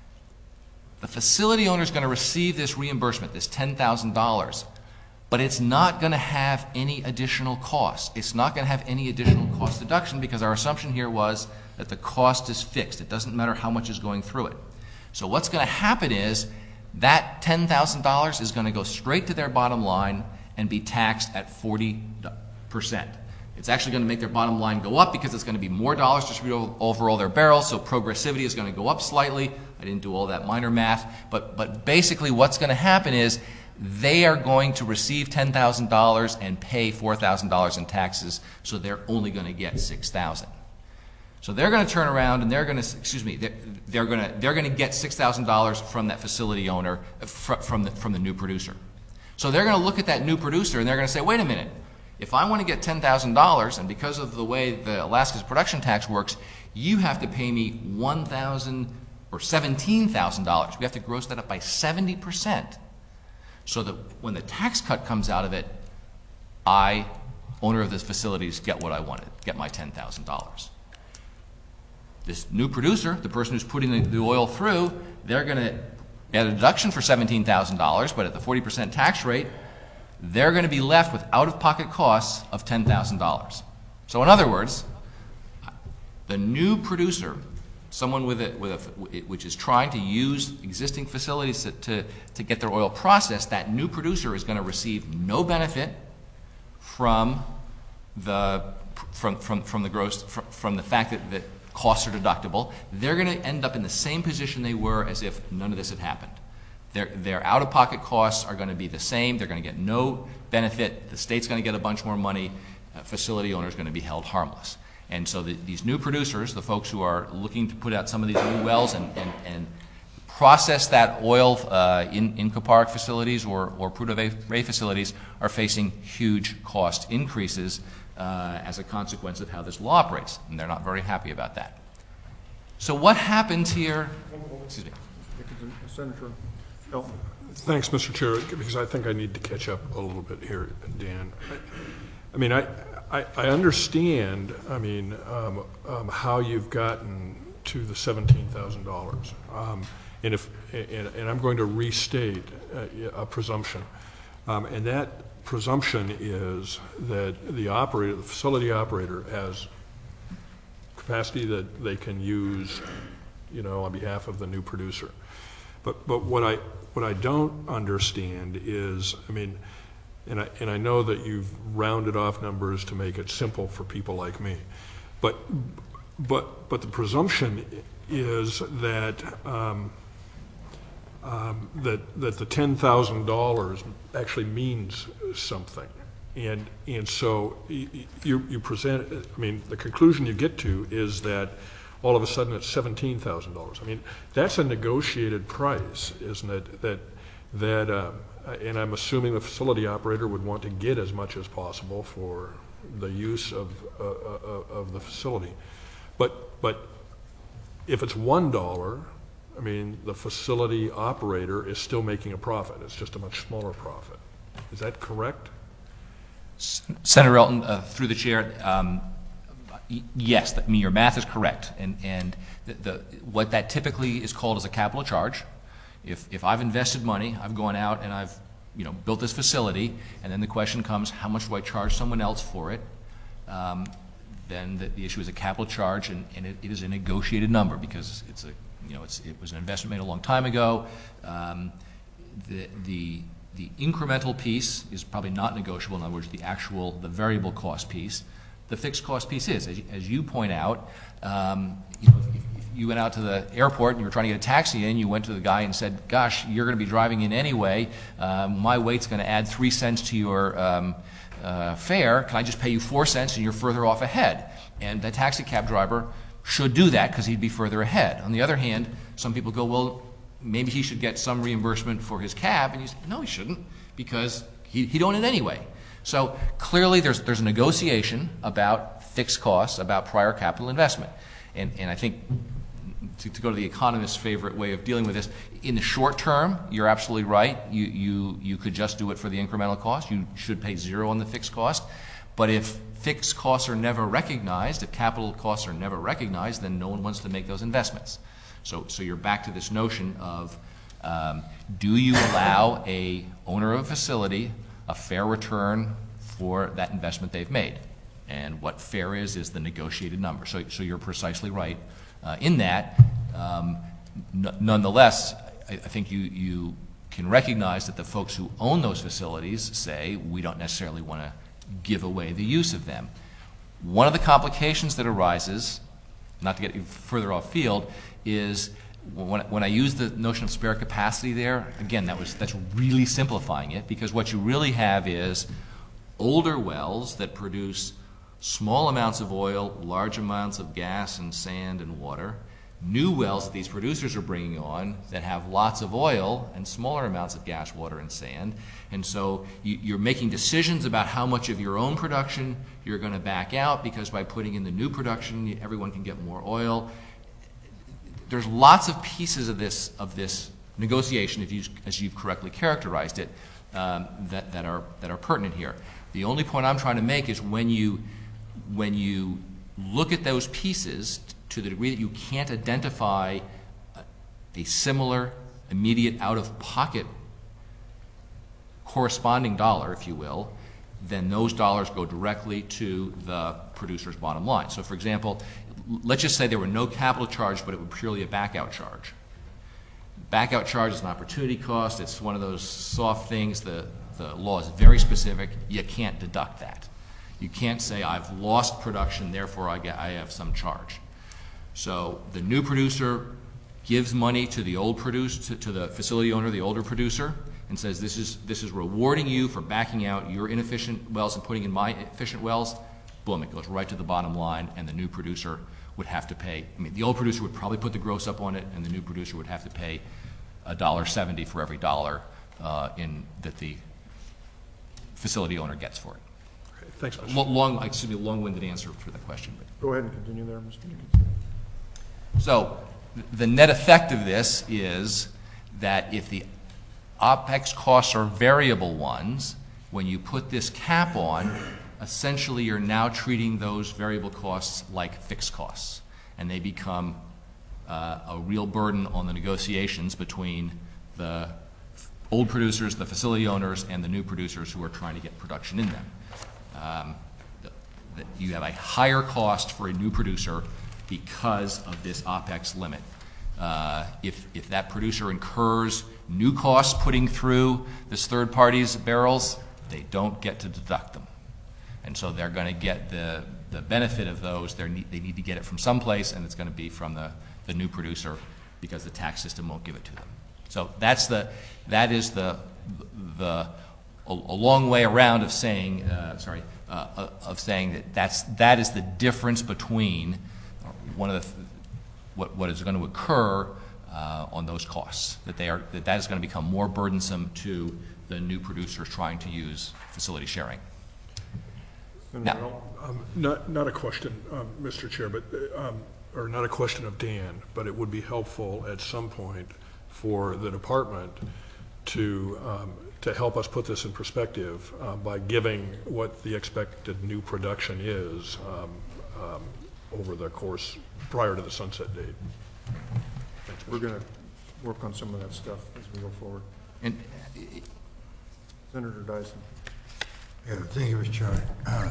[SPEAKER 7] The facility owner is going to receive this reimbursement, this ten thousand dollars, but it's not going to have any additional cost. It's not going to have any additional cost deduction because our assumption here was that the cost is fixed. It doesn't matter how much is going through it. So what's going to happen is that ten thousand dollars is going to go straight to their bottom line and be taxed at forty percent. It's actually going to make their bottom line go up because it's going to be more dollars distributed over all their barrels, so progressivity is going to go up slightly. I didn't do all that minor math, but, but basically what's going to happen is they are going to receive ten thousand dollars and pay four thousand dollars in taxes, so they're only going to get six thousand dollars. So they're going to turn around and they're going to, excuse me, they're, they're going to they're going to get six thousand dollars from that facility owner, fr from the from the new producer. So they're going to look at that new producer and they're going to say, wait a minute, if I want to get ten thousand dollars, and because of the way the Alaska's production tax works, you have to pay me one thousand dollars or seventeen thousand dollars. We have to gross that up by seventy percent. So that when the tax cut comes out of it, I, owner of this facilities, get what I wanted, get my ten thousand dollars. This new producer, the person who's putting the, the oil through, they're going to add a deduction for seventeen thousand dollars, but at the forty percent tax rate, they're going to be left with out-of-pocket costs of ten thousand dollars. So in other words, the new producer, someone with a, with a, which is trying to use existing facilities to, to, to get their oil processed, that new producer is going to receive no benefit from the, from, from, from the gross, from, from the fact that, that costs are deductible. They're going to end up in the same position they were as if none of this had happened. Their, their out-of-pocket costs are going to be the same. They're going to get no benefit. The state's going to get a bunch more money. Uh, facility owners are going to be held harmless. And so the, these new producers, the folks who are looking to put out some of these new wells and, and, and process that oil uh, in, in Kuparuk facilities or, or Prudhoe Bay facilities, are facing huge cost increases uh, as a consequence of how this law operates. And they're not very happy about that. So what happens here? Excuse me.
[SPEAKER 1] Senator. No.
[SPEAKER 4] Thanks, Mister Chair, because I think I need to catch up a little bit here, Dan. I, I mean, I, I, I understand, I mean, um, um, how you've gotten to the seventeen thousand dollars. Um, and, if, and, and I'm going to restate a, a presumption. Um, and that presumption is that the operator, the facility operator, has capacity that they can use, you know, on behalf of the new producer. But, but what I what I don't understand is, I mean, and I and I know that you've rounded off numbers to make it simple for people like me, but but but the presumption is that um, um, that that the ten thousand dollars actually means something, and and so you you present. I mean, the conclusion you get to is that all of a sudden it's seventeen thousand dollars. I mean, that's a negotiated price, isn't it? That, that, um, and I'm assuming the facility operator would want to get as much as possible for the use of, uh, uh, of the facility. But, but if it's one dollar, I mean, the facility operator is still making a profit. It's just a much smaller profit. Is that correct?
[SPEAKER 7] Senator Elton, uh, through the chair, um, yes, I mean, your math is correct, and, and the, the, what that typically is called is a capital charge. If, if I've invested money, I've gone out and I've, you know, built this facility, and then the question comes, how much do I charge someone else for it? Um, then the, the issue is a capital charge, and, and it, it is a negotiated number because it's a, you know, it's, it was an investment made a long time ago. Um, the, the, the incremental piece is probably not negotiable. In other words, the actual, the variable cost piece. The fixed cost piece is, as you, as you point out, um, you know, if, if you went out to the airport and you were trying to get a taxi in, you went to the guy and said, gosh, you're going to be driving in anyway, um, my weight's going to add three cents to your um, uh, fare, can I just pay you four cents and you're further off ahead? And the taxi cab driver should do that because he'd be further ahead. On the other hand, some people go, well, maybe he should get some reimbursement for his cab, and you say, no, he shouldn't, because he, he'd own it anyway. So clearly there's, there's a negotiation about fixed costs, about prior capital investment. And, and I think, to, to go to the economist's favorite way of dealing with this, in the short term, you're absolutely right. You, you, you could just do it for the incremental cost. You should pay zero on the fixed cost. But if fixed costs are never recognized, if capital costs are never recognized, then no one wants to make those investments. So, so you're back to this notion of, um, do you allow a owner of a facility a fair return for that investment they've made? And what fair is, is the negotiated number. So, so you're precisely right uh, in that. Um, n nonetheless, I, I think you, you can recognize that the folks who own those facilities say, we don't necessarily want to give away the use of them. One of the complications that arises, not to get further off field, is when, when I use the notion of spare capacity there, again, that was that's really simplifying it, because what you really have is older wells that produce small amounts of oil, large amounts of gas and sand and water, new wells that these producers are bringing on that have lots of oil and smaller amounts of gas, water, and sand. And so you, you're making decisions about how much of your own production you're going to back out, because by putting in the new production, everyone can get more oil. There's lots of pieces of this of this negotiation, if you, as you've correctly characterized it, um, that, that are that are pertinent here. The only point I'm trying to make is when you when you look at those pieces, to the degree that you can't identify a, a similar, immediate, out-of-pocket corresponding dollar, if you will, then those dollars go directly to the producer's bottom line. So, for example, let's just say there were no capital charge, but it was purely a back-out charge. Back-out charge is an opportunity cost. It's one of those soft things. The, the law is very specific. You can't deduct that. You can't say, I've lost production, therefore I, get, I have some charge. So the new producer gives money to the old producer, to, to the facility owner, the older producer, and says, this is, this is rewarding you for backing out your inefficient wells and putting in my efficient wells. Boom, it goes right to the bottom line, and the new producer would have to pay. I mean, the old producer would probably put the gross up on it, and the new producer would have to pay a dollar seventy for every dollar uh, in that the facility owner gets for it.
[SPEAKER 4] Okay, thanks, Mister
[SPEAKER 7] L- long, excuse me, long-winded answer for the question. But.
[SPEAKER 1] Go ahead and continue there, Mister Dickinson.
[SPEAKER 7] So the net effect of this is that if the OPEX costs are variable ones, when you put this cap on, essentially you're now treating those variable costs like fixed costs, and they become uh, a real burden on the negotiations between the old producers, the facility owners, and the new producers who are trying to get production in them. Um, the, the, you have a higher cost for a new producer because of this OPEX limit. Uh, if, if that producer incurs new costs putting through this third party's barrels, they don't get to deduct them. And so they're going to get the, the benefit of those. They're ne- they need to get it from someplace, and it's going to be from the, the new producer, because the tax system won't give it to them. So that's the, that is the, the a, a long way around of saying, uh, sorry, uh, of saying that that's, that is the difference between one of the, what, what is going to occur uh, on those costs, that they are, that that is going to become more burdensome to the new producers trying to use facility sharing. Now,
[SPEAKER 4] Um, Not, not a question, um, Mister Chair, but, um, or not a question of Dan, but it would be helpful at some point for the department to, um, to help us put this in perspective uh, by giving what the expected new production is um, um, over the course prior to the sunset date. Thanks,
[SPEAKER 1] We're going to work on some of that stuff as we go forward.
[SPEAKER 7] and
[SPEAKER 1] Senator Dyson.
[SPEAKER 5] Yeah, thank you, Mister Chairman. Uh,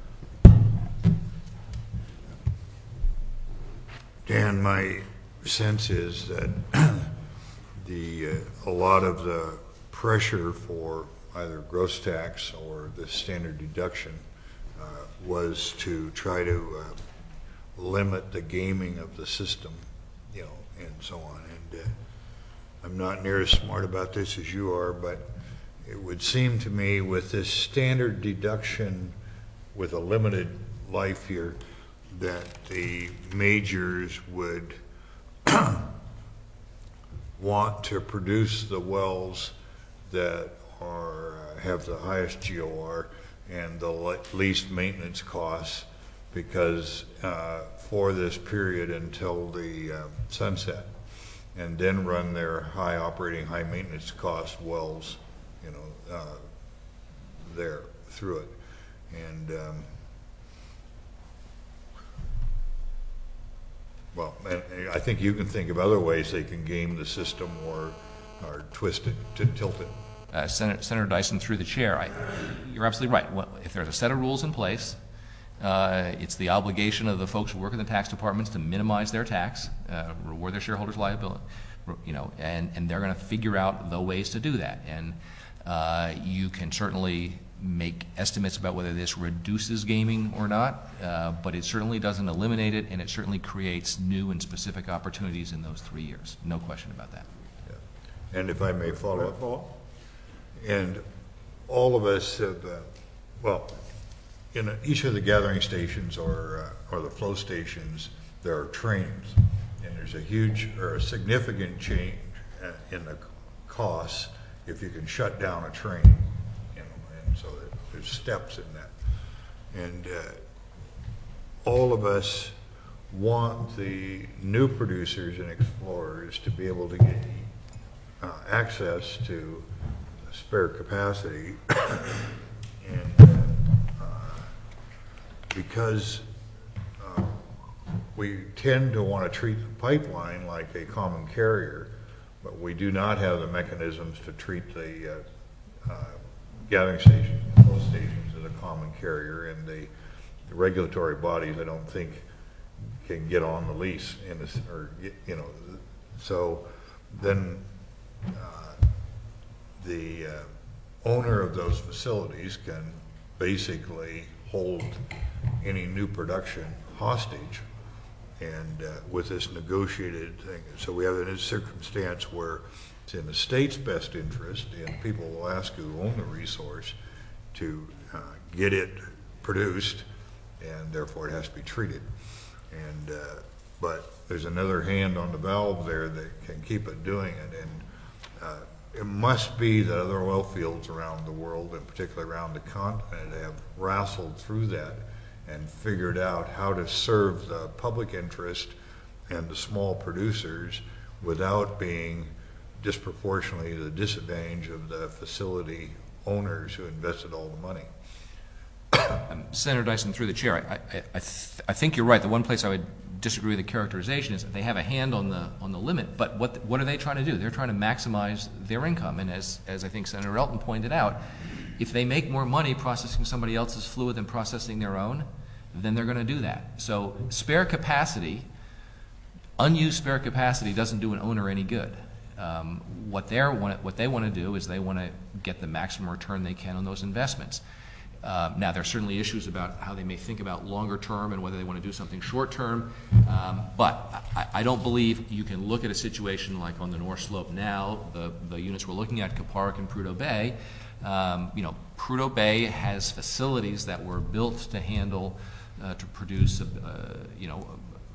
[SPEAKER 5] Dan, my sense is that the uh, a lot of the pressure for either gross tax or the standard deduction uh, was to try to uh, limit the gaming of the system, you know, and so on. And uh, I'm not near as smart about this as you are, but it would seem to me with this standard deduction with a limited life here that the majors would want to produce the wells that are uh, have the highest G O R and the le- least maintenance costs, because uh, for this period until the uh, sunset, and then run their high operating, high maintenance cost wells, you know, uh, there through it. And um, well, and I think you can think of other ways they can game the system or or twist it, to tilt it.
[SPEAKER 7] Uh, Senator, Senator Dyson, through the chair, I, you're absolutely right. Well, if there's a set of rules in place, uh, it's the obligation of the folks who work in the tax departments to minimize their tax, uh, reward their shareholders' liability, you know, and, and they're going to figure out the ways to do that. And uh, you can certainly make estimates about whether this reduces gaming or not, uh, but it certainly doesn't eliminate it, and it certainly creates new and specific opportunities in those three years. No question about that.
[SPEAKER 5] Yeah. And if I may follow up, and all of us have, uh, well, in each of the gathering stations or uh, or the flow stations, there are trains, and there's a huge or a significant change uh, in the costs if you can shut down a train. So there's steps in that. And uh, all of us want the new producers and explorers to be able to get uh, access to spare capacity. And uh, because uh, we tend to want to treat the pipeline like a common carrier, but we do not have the mechanisms to treat the uh, uh, gathering stations, flow stations as a common carrier, and the, the regulatory bodies, I don't think, can get on the lease in this, or you know, so then uh, the uh, owner of those facilities can basically hold any new production hostage, and uh, with this negotiated thing, so we have a circumstance where it's in the state's best interest, and people will ask who own the resource to uh, get it produced, and therefore it has to be treated. And uh, but there's another hand on the valve there that can keep it doing it, and uh, it must be that other oil fields around the world, and particularly around the continent, have wrestled through that and figured out how to serve the public interest and the small producers without being disproportionately the disadvantage of the facility owners who invested all the money.
[SPEAKER 7] Um, Senator Dyson, through the chair, I, I, I, th I think you're right. The one place I would disagree with the characterization is that they have a hand on the on the limit. But what what are they trying to do? They're trying to maximize their income. And as as I think Senator Elton pointed out, if they make more money processing somebody else's fluid than processing their own, then they're going to do that. So spare capacity, unused spare capacity, doesn't do an owner any good. Um, what they're what they want to do is they want to get the maximum return they can on those investments. Uh, now, there are certainly issues about how they may think about longer term and whether they want to do something short term, um, but I, I don't believe you can look at a situation like on the North Slope now, the, the units we're looking at, Kuparuk and Prudhoe Bay. Um, you know, Prudhoe Bay has facilities that were built to handle, uh, to produce, uh, you know,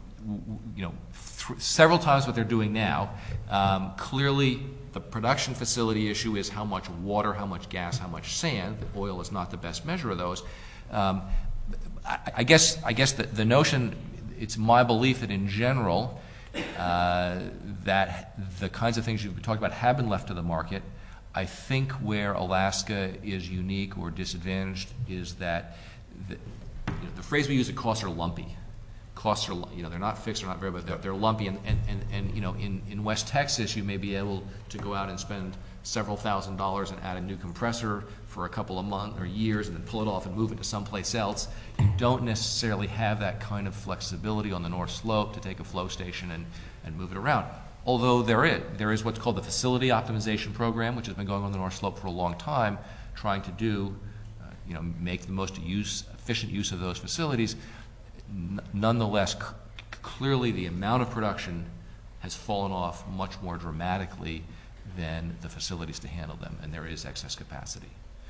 [SPEAKER 7] you know, several times what they're doing now. Um, clearly, the production facility issue is how much water, how much gas, how much sand. The oil is not the best measure of those. Um, I, I guess, I guess the, the notion, it's my belief that in general, uh, that the kinds of things you've talked about have been left to the market. I think where Alaska is unique or disadvantaged is that the, you know, the phrase we use at costs are lumpy. Costs are, you know, they're not fixed, they're not variable, they're, they're lumpy, and, and, and, and, you know, in, in West Texas, you may be able to go out and spend several thousand dollars and add a new compressor for a couple of months or years and then pull it off and move it to someplace else. You don't necessarily have that kind of flexibility on the North Slope to take a flow station and, and move it around. Although there is, there is what's called the Facility Optimization Program, which has been going on the North Slope for a long time, trying to do, uh, you know, make the most use, efficient use of those facilities. Nonetheless, c clearly the amount of production has fallen off much more dramatically than the facilities to handle them, and there is excess capacity.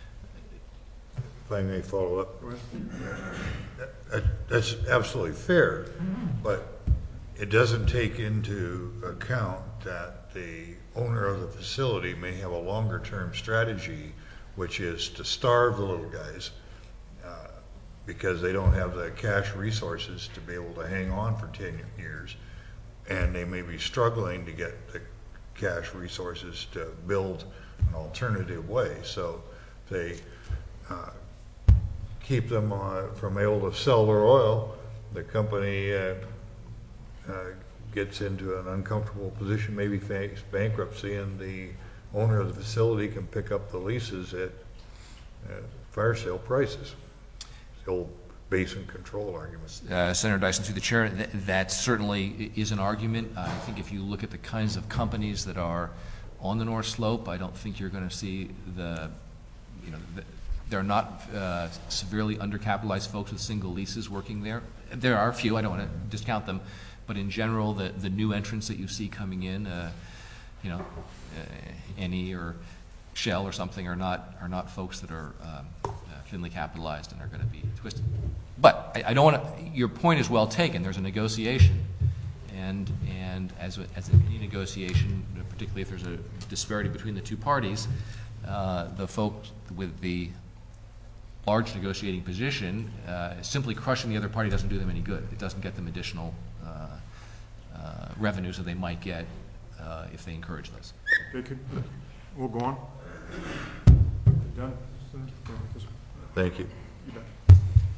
[SPEAKER 5] If I may follow up. That, that, that's absolutely fair, but it doesn't take into account that the owner of the facility may have a longer-term strategy, which is to starve the little guys, because they don't have the cash resources to be able to hang on for ten years, and they may be struggling to get the cash resources to build an alternative way. So they uh, keep them uh, from able to sell their oil. The company uh, uh, gets into an uncomfortable position, maybe face bankruptcy, and the owner of the facility can pick up the leases at uh, fire sale prices. The old basin control argument.
[SPEAKER 7] Uh, Senator Dyson, through the chair, th that certainly is an argument. Uh, I think if you look at the kinds of companies that are on the North Slope, I don't think you're going to see the, you know, the, there are not uh, severely undercapitalized folks with single leases working there. There are a few, I don't want to discount them, but in general, the, the new entrants that you see coming in, uh, you know, uh, Eni or Shell or something are not are not folks that are um, uh, thinly capitalized and are going to be twisted. But I, I don't want to. Your point is well taken. There's a negotiation, and and as a, as in any negotiation, particularly if there's a disparity between the two parties, uh, the folks with the large negotiating position, uh, simply crushing the other party doesn't do them any good. It doesn't get them additional uh, uh, revenues that they might get uh, if they encourage those.
[SPEAKER 1] They could, we'll go on. Done?
[SPEAKER 5] Thank you.
[SPEAKER 1] You bet.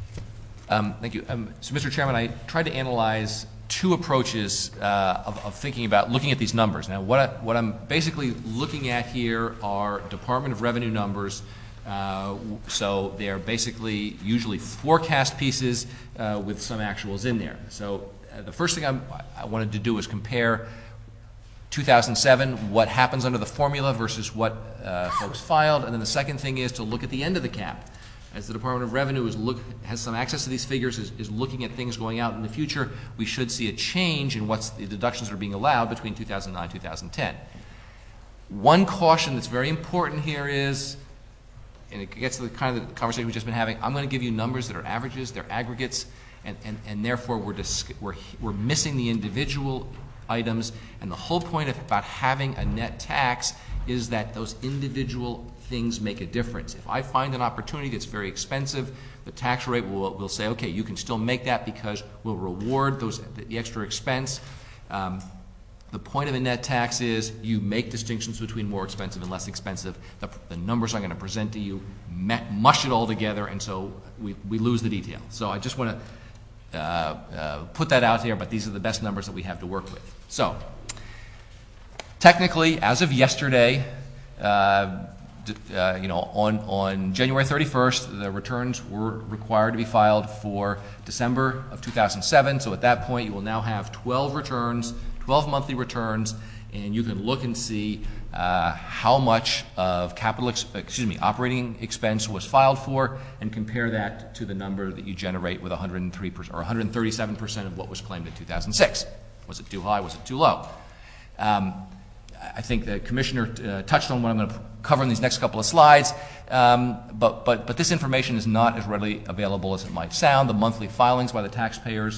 [SPEAKER 7] Um, thank you. Um, so, Mister Chairman, I tried to analyze two approaches uh, of, of thinking about looking at these numbers. Now, what, I, what I'm basically looking at here are Department of Revenue numbers. Uh, so they're basically usually forecast pieces uh, with some actuals in there. So uh, the first thing I'm, I wanted to do was compare two thousand seven, what happens under the formula versus what uh, folks filed, and then the second thing is to look at the end of the cap. As the Department of Revenue is look, has some access to these figures, is, is looking at things going out in the future, we should see a change in what's the deductions that are being allowed between two thousand nine and two thousand ten. One caution that's very important here is, and it gets to the kind of the conversation we've just been having, I'm going to give you numbers that are averages, they're aggregates, and, and, and therefore we're, we're, we're missing the individual items, and the whole point of, about having a net tax is that those individual things make a difference. If I find an opportunity that's very expensive, the tax rate will, will say, okay, you can still make that because we'll reward those the extra expense. Um, the point of a net tax is you make distinctions between more expensive and less expensive. The, the numbers I'm going to present to you mush it all together, and so we, we lose the detail. So I just want to Uh, uh, put that out there, but these are the best numbers that we have to work with. So, technically, as of yesterday, uh, d uh, you know, on, on January thirty-first, the returns were required to be filed for December of two thousand seven. So at that point, you will now have twelve returns, twelve monthly returns, and you can look and see uh, how much of capital, ex excuse me, operating expense was filed for, and compare that to the number that you generate with one hundred three percent or one hundred thirty-seven percent of what was claimed in two thousand six. Was it too high? Was it too low? Um, I think the Commissioner uh, touched on what I'm going to cover in these next couple of slides, um, but, but, but this information is not as readily available as it might sound. The monthly filings by the taxpayers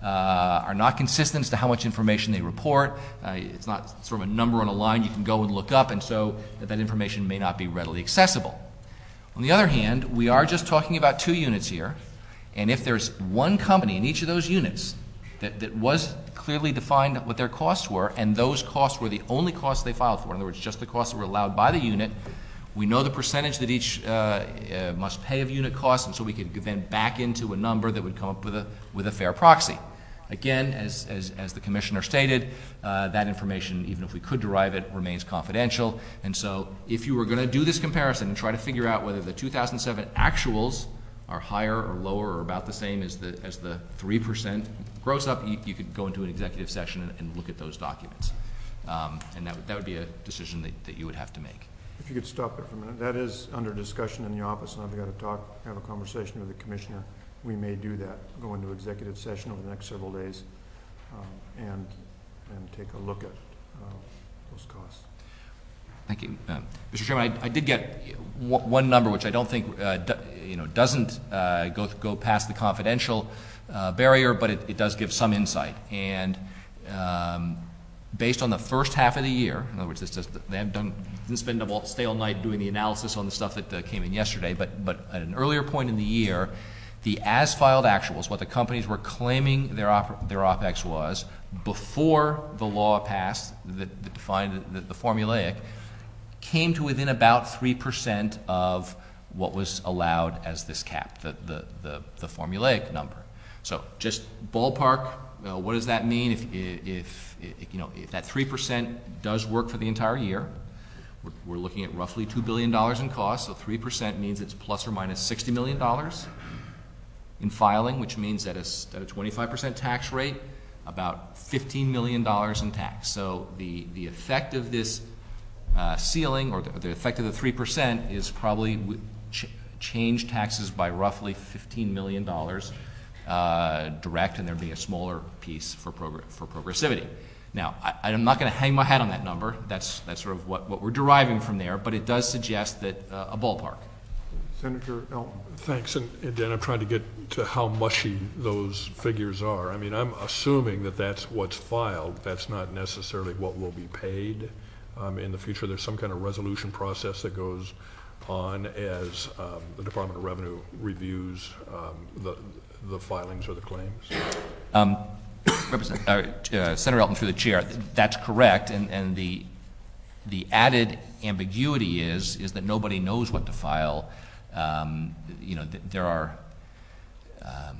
[SPEAKER 7] Uh, are not consistent as to how much information they report. Uh, it's not sort of a number on a line you can go and look up, and so that, that information may not be readily accessible. On the other hand, we are just talking about two units here, and if there's one company in each of those units that, that was clearly defined what their costs were, and those costs were the only costs they filed for, in other words, just the costs that were allowed by the unit, we know the percentage that each uh, uh, must pay of unit costs, and so we could then back into a number that would come up with a, with a fair proxy. Again, as, as, as the Commissioner stated, uh, that information, even if we could derive it, remains confidential. And so if you were going to do this comparison and try to figure out whether the two thousand seven actuals are higher or lower or about the same as the, as the three percent gross up, you, you could go into an executive session and, and look at those documents. Um, and that, that would be a decision that, that you would have to make.
[SPEAKER 1] If you could stop there for a minute. That is under discussion in the office, and I've got to talk, have a conversation with the Commissioner. We may do that, go into executive session over the next several days, um, and and take a look at uh, those costs.
[SPEAKER 7] Thank you, um, Mister Chairman. I, I did get one number which I don't think uh, do, you know doesn't uh, go go past the confidential uh, barrier, but it, it does give some insight. And um, based on the first half of the year, in other words, this does, they haven't done didn't spend all, stay all night doing the analysis on the stuff that uh, came in yesterday, but but at an earlier point in the year, the as-filed actuals, what the companies were claiming their, op their OPEX was before the law passed that, that defined the, the formulaic, came to within about three percent of what was allowed as this cap, the, the, the, the formulaic number. So just ballpark, uh, what does that mean if, if, if, you know, if that three percent does work for the entire year? We're, we're looking at roughly two billion dollars in costs, so three percent means it's plus or minus sixty million dollars. In filing, which means that at a twenty-five percent tax rate, about fifteen million dollars in tax. So the, the effect of this uh, ceiling, or the, the effect of the three percent, is probably ch change taxes by roughly fifteen million dollars uh, direct, and there'd be a smaller piece for, progr for progressivity. Now, I, I'm not going to hang my hat on that number. That's, that's sort of what, what we're deriving from there, but it does suggest that uh, a ballpark.
[SPEAKER 1] Senator Elton.
[SPEAKER 4] Thanks, and, and then I'm trying to get to how mushy those figures are. I mean, I'm assuming that that's what's filed. That's not necessarily what will be paid um, in the future. There's some kind of resolution process that goes on as um, the Department of Revenue reviews um, the, the filings or the claims.
[SPEAKER 7] Um, Represent, uh, uh, Senator Elton, through the chair, that's correct, and, and the, the added ambiguity is, is that nobody knows what to file. Um, you know, th there are, um,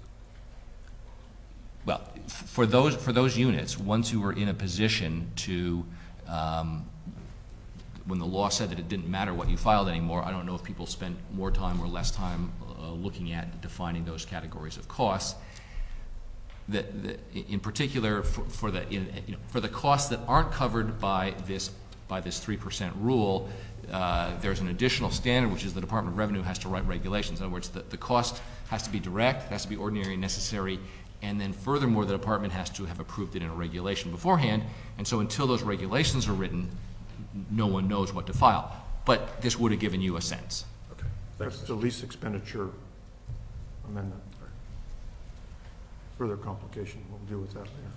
[SPEAKER 7] well, for those, for those units, once you were in a position to, um, when the law said that it didn't matter what you filed anymore, I don't know if people spent more time or less time uh, looking at defining those categories of costs. The, the, in particular, for, for the in, you know, for the costs that aren't covered by this by this three percent rule, uh, there's an additional standard, which is the Department of Revenue has to write regulations. In other words, the, the cost has to be direct, it has to be ordinary and necessary, and then furthermore, the department has to have approved it in a regulation beforehand. And so, until those regulations are written, no one knows what to file. But this would have given you a sense.
[SPEAKER 4] Okay, thanks.
[SPEAKER 1] That's the least expenditure amendment. Further complication, we'll deal with that later.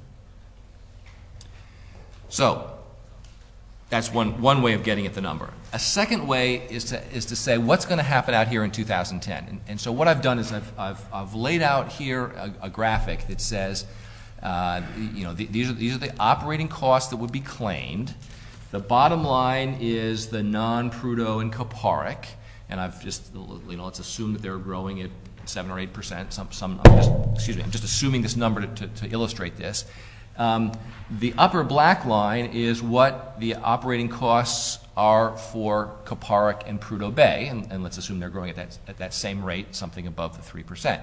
[SPEAKER 7] So that's one, one way of getting at the number. A second way is to, is to say what's going to happen out here in two thousand ten. And, and so what I've done is I've, I've, I've laid out here a, a graphic that says, uh, you know, the, these, are, these are the operating costs that would be claimed. The bottom line is the non-Prudhoe and Koparic, and I've just, you know, let's assume that they're growing at seven or eight percent. Some, some. I'm just, excuse me. I'm just assuming this number to, to, to illustrate this. Um, the upper black line is what the operating costs are for Koparic and Prudhoe Bay, and, and let's assume they're growing at that at that same rate, something above the three percent.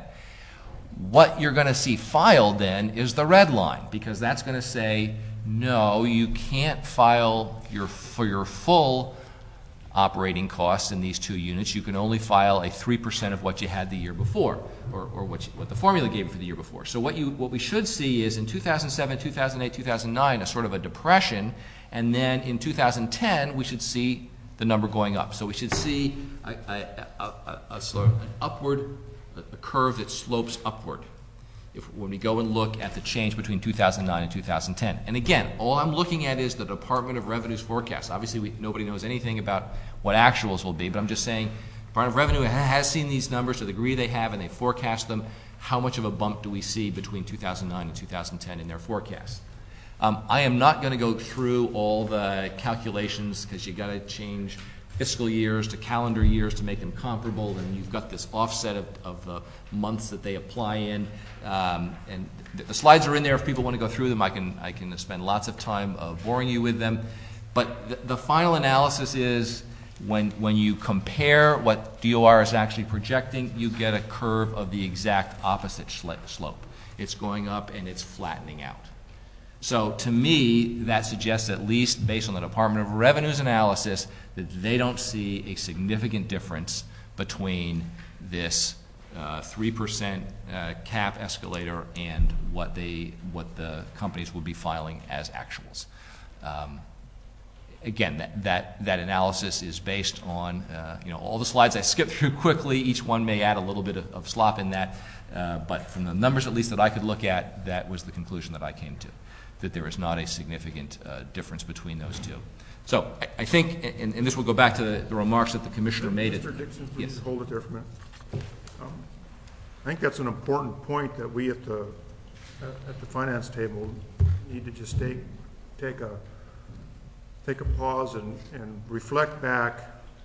[SPEAKER 7] What you're going to see filed then is the red line, because that's going to say no, you can't file your for your full operating costs in these two units. You can only file a three percent of what you had the year before, or, or what, you, what the formula gave you for the year before. So what, you, what we should see is in two thousand seven, two thousand eight, two thousand nine, a sort of a depression, and then in two thousand ten, we should see the number going up. So we should see a, a, a, a, a sort of an upward, a, a curve that slopes upward. If, when we go and look at the change between two thousand nine and two thousand ten. And again, all I'm looking at is the Department of Revenue's forecast. Obviously, we, nobody knows anything about what actuals will be, but I'm just saying the Department of Revenue has seen these numbers to the degree they have, and they forecast them. How much of a bump do we see between two thousand nine and two thousand ten in their forecast? Um, I am not going to go through all the calculations, because you got to change fiscal years to calendar years to make them comparable, and you've got this offset of, of the months that they apply in. Um, and th the slides are in there if people want to go through them. I can, I can spend lots of time uh, boring you with them. But th the final analysis is when, when you compare what D O R is actually projecting, you get a curve of the exact opposite slope. It's going up and it's flattening out. So to me, that suggests, at least based on the Department of Revenue's analysis, that they don't see a significant difference between this uh, three percent uh, cap escalator and what they, what the companies would be filing as actuals. Um, again, that, that, that analysis is based on, uh, you know, all the slides I skipped through quickly. Each one may add a little bit of, of slop in that, uh, but from the numbers at least that I could look at, that was the conclusion that I came to, that there is not a significant uh, difference between those two. So I, I think, and, and this will go back to the, the remarks that the Commissioner made.
[SPEAKER 1] Mister Dixon, please
[SPEAKER 7] Yes.
[SPEAKER 1] hold it there for a minute. Um, I think that's an important point that we at the, at the finance table need to just take, take a, take a pause and, and reflect back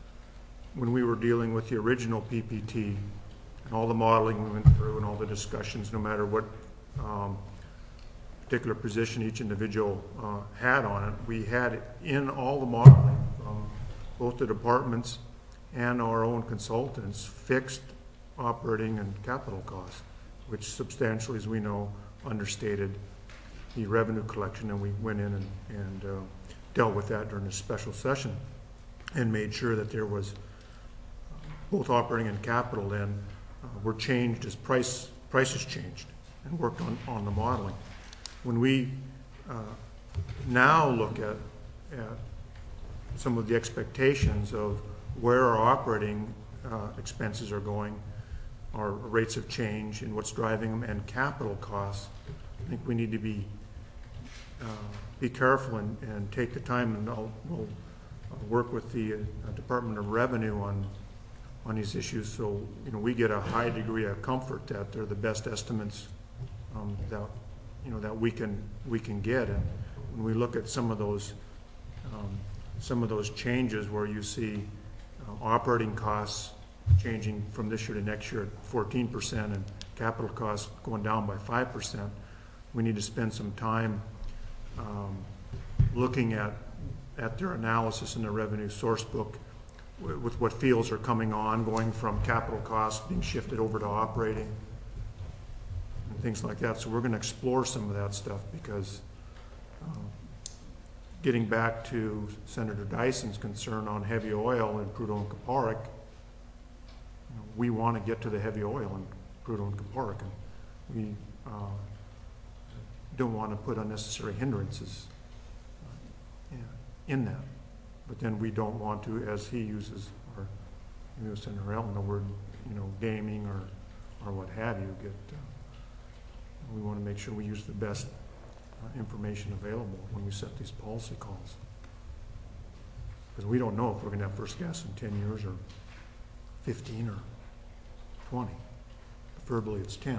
[SPEAKER 1] when we were dealing with the original P P T and all the modeling we went through and all the discussions, no matter what um, particular position each individual uh, had on it. We had in all the modeling from both the departments and our own consultants fixed operating and capital costs, which substantially, as we know, understated the revenue collection, and we went in and, and uh, dealt with that during a special session and made sure that there was both operating and capital then uh, were changed as price prices changed and worked on, on the modeling. When we uh, now look at, at some of the expectations of where our operating uh, expenses are going, our rates of change and what's driving them, and capital costs, I think we need to be uh, be careful and, and take the time, and I'll, we'll uh, work with the uh, Department of Revenue on on these issues, so you know we get a high degree of comfort that they're the best estimates um, that you know that we can we can get. And when we look at some of those um, some of those changes where you see uh, operating costs changing from this year to next year at fourteen percent and capital costs going down by five percent, we need to spend some time um, looking at at their analysis in the revenue source book with what fields are coming on, going from capital costs being shifted over to operating and things like that. So we're going to explore some of that stuff, because uh, getting back to Senator Dyson's concern on heavy oil in Prudhoe and Kuparuk, you know, we want to get to the heavy oil in Prudhoe and Kuparuk, and we uh, don't want to put unnecessary hindrances uh, in that. But then we don't want to, as he uses, or you know, Senator Elton, the word, you know, gaming or or what have you. Get uh, we want to make sure we use the best uh, information available when we set these policy calls, because we don't know if we're going to have first gas in ten years or fifteen or twenty. Preferably, it's ten.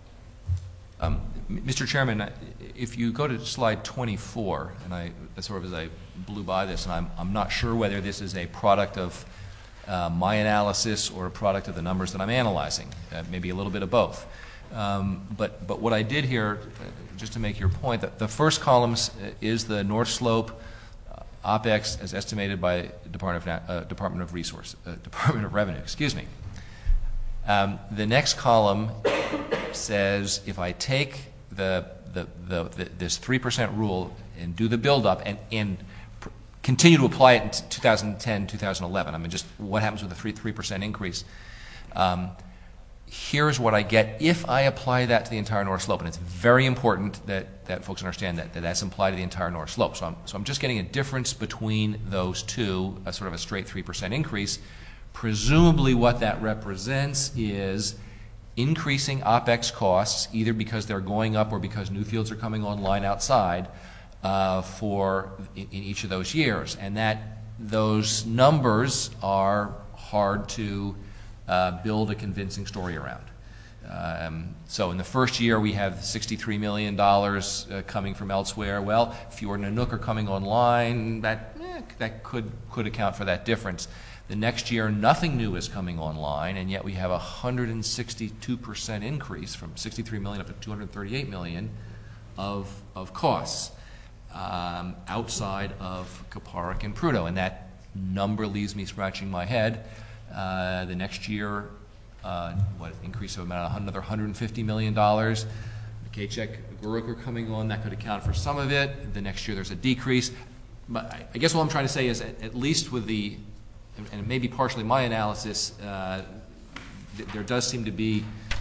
[SPEAKER 7] Um, Mister Chairman, if you go to slide twenty-four, and I sort of as I blew by this, and I'm, I'm not sure whether this is a product of uh, my analysis or a product of the numbers that I'm analyzing, uh, maybe a little bit of both. Um, but, but what I did here, uh, just to make your point, that the first column is the North Slope uh, OpEx as estimated by Department of, uh, Department of Resource, uh, Department of Revenue, excuse me. Um, the next column says if I take the, the, the, the this three percent rule and do the build-up and, and pr continue to apply it in two thousand ten, two thousand eleven, I mean, just what happens with a three, 3% increase, um, here's what I get if I apply that to the entire North Slope. And it's very important that, that folks understand that, that that's applied to the entire North Slope. So I'm, so I'm just getting a difference between those two, a sort of a straight three percent increase. Presumably what that represents is increasing OpEx costs, either because they're going up or because new fields are coming online outside uh, for in, in each of those years. And that those numbers are hard to uh, build a convincing story around. Um, so in the first year we have sixty-three million dollars uh, coming from elsewhere. Well, Fjord and Nanook are coming online. That, eh, that could, could account for that difference. The next year, nothing new is coming online, and yet we have a one hundred sixty-two percent increase from sixty-three million up to two hundred thirty-eight million of, of costs um, outside of Kuparuk and Prudhoe, and that number leaves me scratching my head. Uh, the next year, uh, what increase of about another one hundred fifty million dollars. Kachek, Guruk are coming on, that could account for some of it. The next year, there's a decrease. But I, I guess what I'm trying to say is, at, at least with the and maybe partially my analysis, uh, th there does seem to be,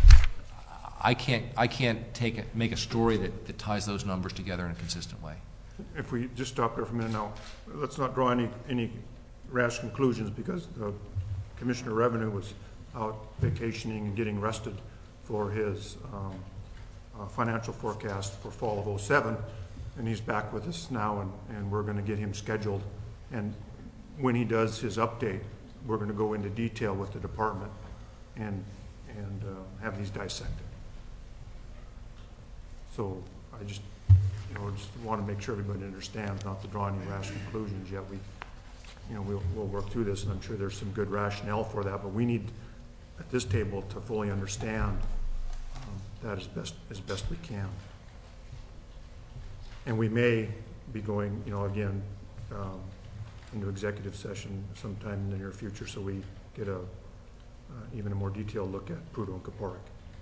[SPEAKER 7] I can't, I can't take a, make a story that, that ties those numbers together in a consistent way.
[SPEAKER 1] If we just stop there for a minute now, let's not draw any, any rash conclusions, because the Commissioner of Revenue was out vacationing and getting rested for his um, uh, financial forecast for fall of oh seven, and he's back with us now, and, and we're going to get him scheduled. And when he does his update, we're going to go into detail with the department and and uh, have these dissected. So I just, you know, just want to make sure everybody understands, not to draw any rash conclusions yet. We, you know, we'll, we'll work through this, and I'm sure there's some good rationale for that. But we need, at this table, to fully understand um, that as best as best we can. And we may be going, you know, again. Um, into executive session sometime in the near future, so we get a uh, even a more detailed look at Prudhoe and Kuparuk,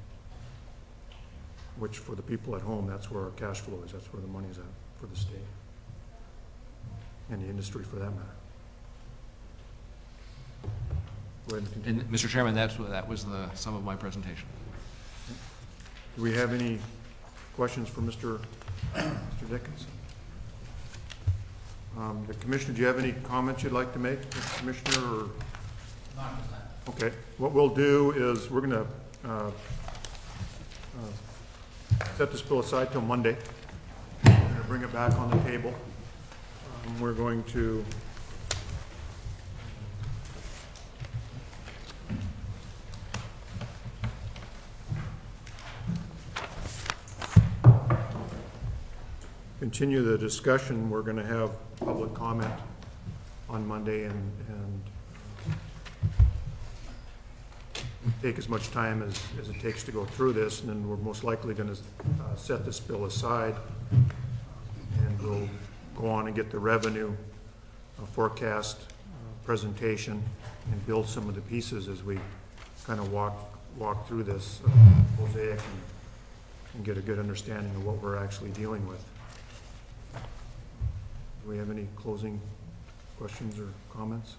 [SPEAKER 1] which for the people at home, that's where our cash flow is, that's where the money is at for the state and the industry for that matter. Go ahead and continue.
[SPEAKER 7] And, Mister Chairman, that's, what- that was the sum of my presentation.
[SPEAKER 1] Do we have any questions for Mister Mister Dickinson? Um, the Commissioner, do you have any comments you'd like to make, Mister Commissioner? Or? Okay. What we'll do is we're going to uh, uh, set this bill aside till Monday. We're going to bring it back on the table. Um, we're going to continue the discussion. We're going to have public comment on Monday and, and take as much time as, as it takes to go through this, and then we're most likely going to uh, set this bill aside, and we'll go on and get the revenue uh, forecast uh, presentation and build some of the pieces as we kind of walk walk through this uh, mosaic and, and get a good understanding of what we're actually dealing with. Do we have any closing questions or comments?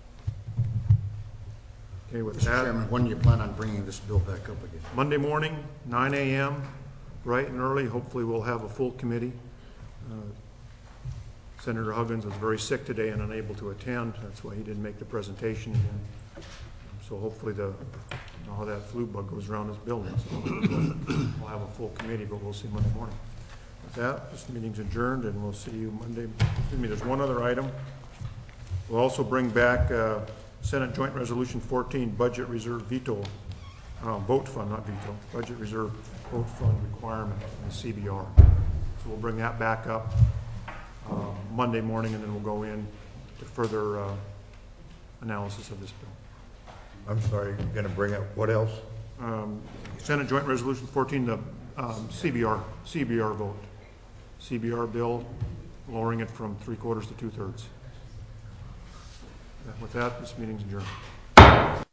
[SPEAKER 1] Okay, with
[SPEAKER 8] Mister
[SPEAKER 1] that,
[SPEAKER 8] Chairman, when do you plan on bringing this bill back up again?
[SPEAKER 1] Monday morning, nine A M, bright and early. Hopefully we'll have a full committee. Uh, Senator Huggins was very sick today and unable to attend. That's why he didn't make the presentation again. So hopefully the, you know how that flu bug goes around his building. So we'll have a full committee, but we'll see Monday morning. With that, this meeting's adjourned, and we'll see you Monday. Excuse me, there's one other item. We'll also bring back uh, Senate Joint Resolution fourteen, Budget Reserve Veto, uh, Vote Fund, not veto, Budget Reserve Vote Fund requirement in the C B R. So we'll bring that back up uh, Monday morning, and then we'll go in to further uh, analysis of this bill.
[SPEAKER 5] I'm sorry, you're going to bring up what else?
[SPEAKER 1] Um, Senate Joint Resolution fourteen, the um, C B R, C B R vote. C B R bill, lowering it from three quarters to two thirds. With that, this meeting's adjourned.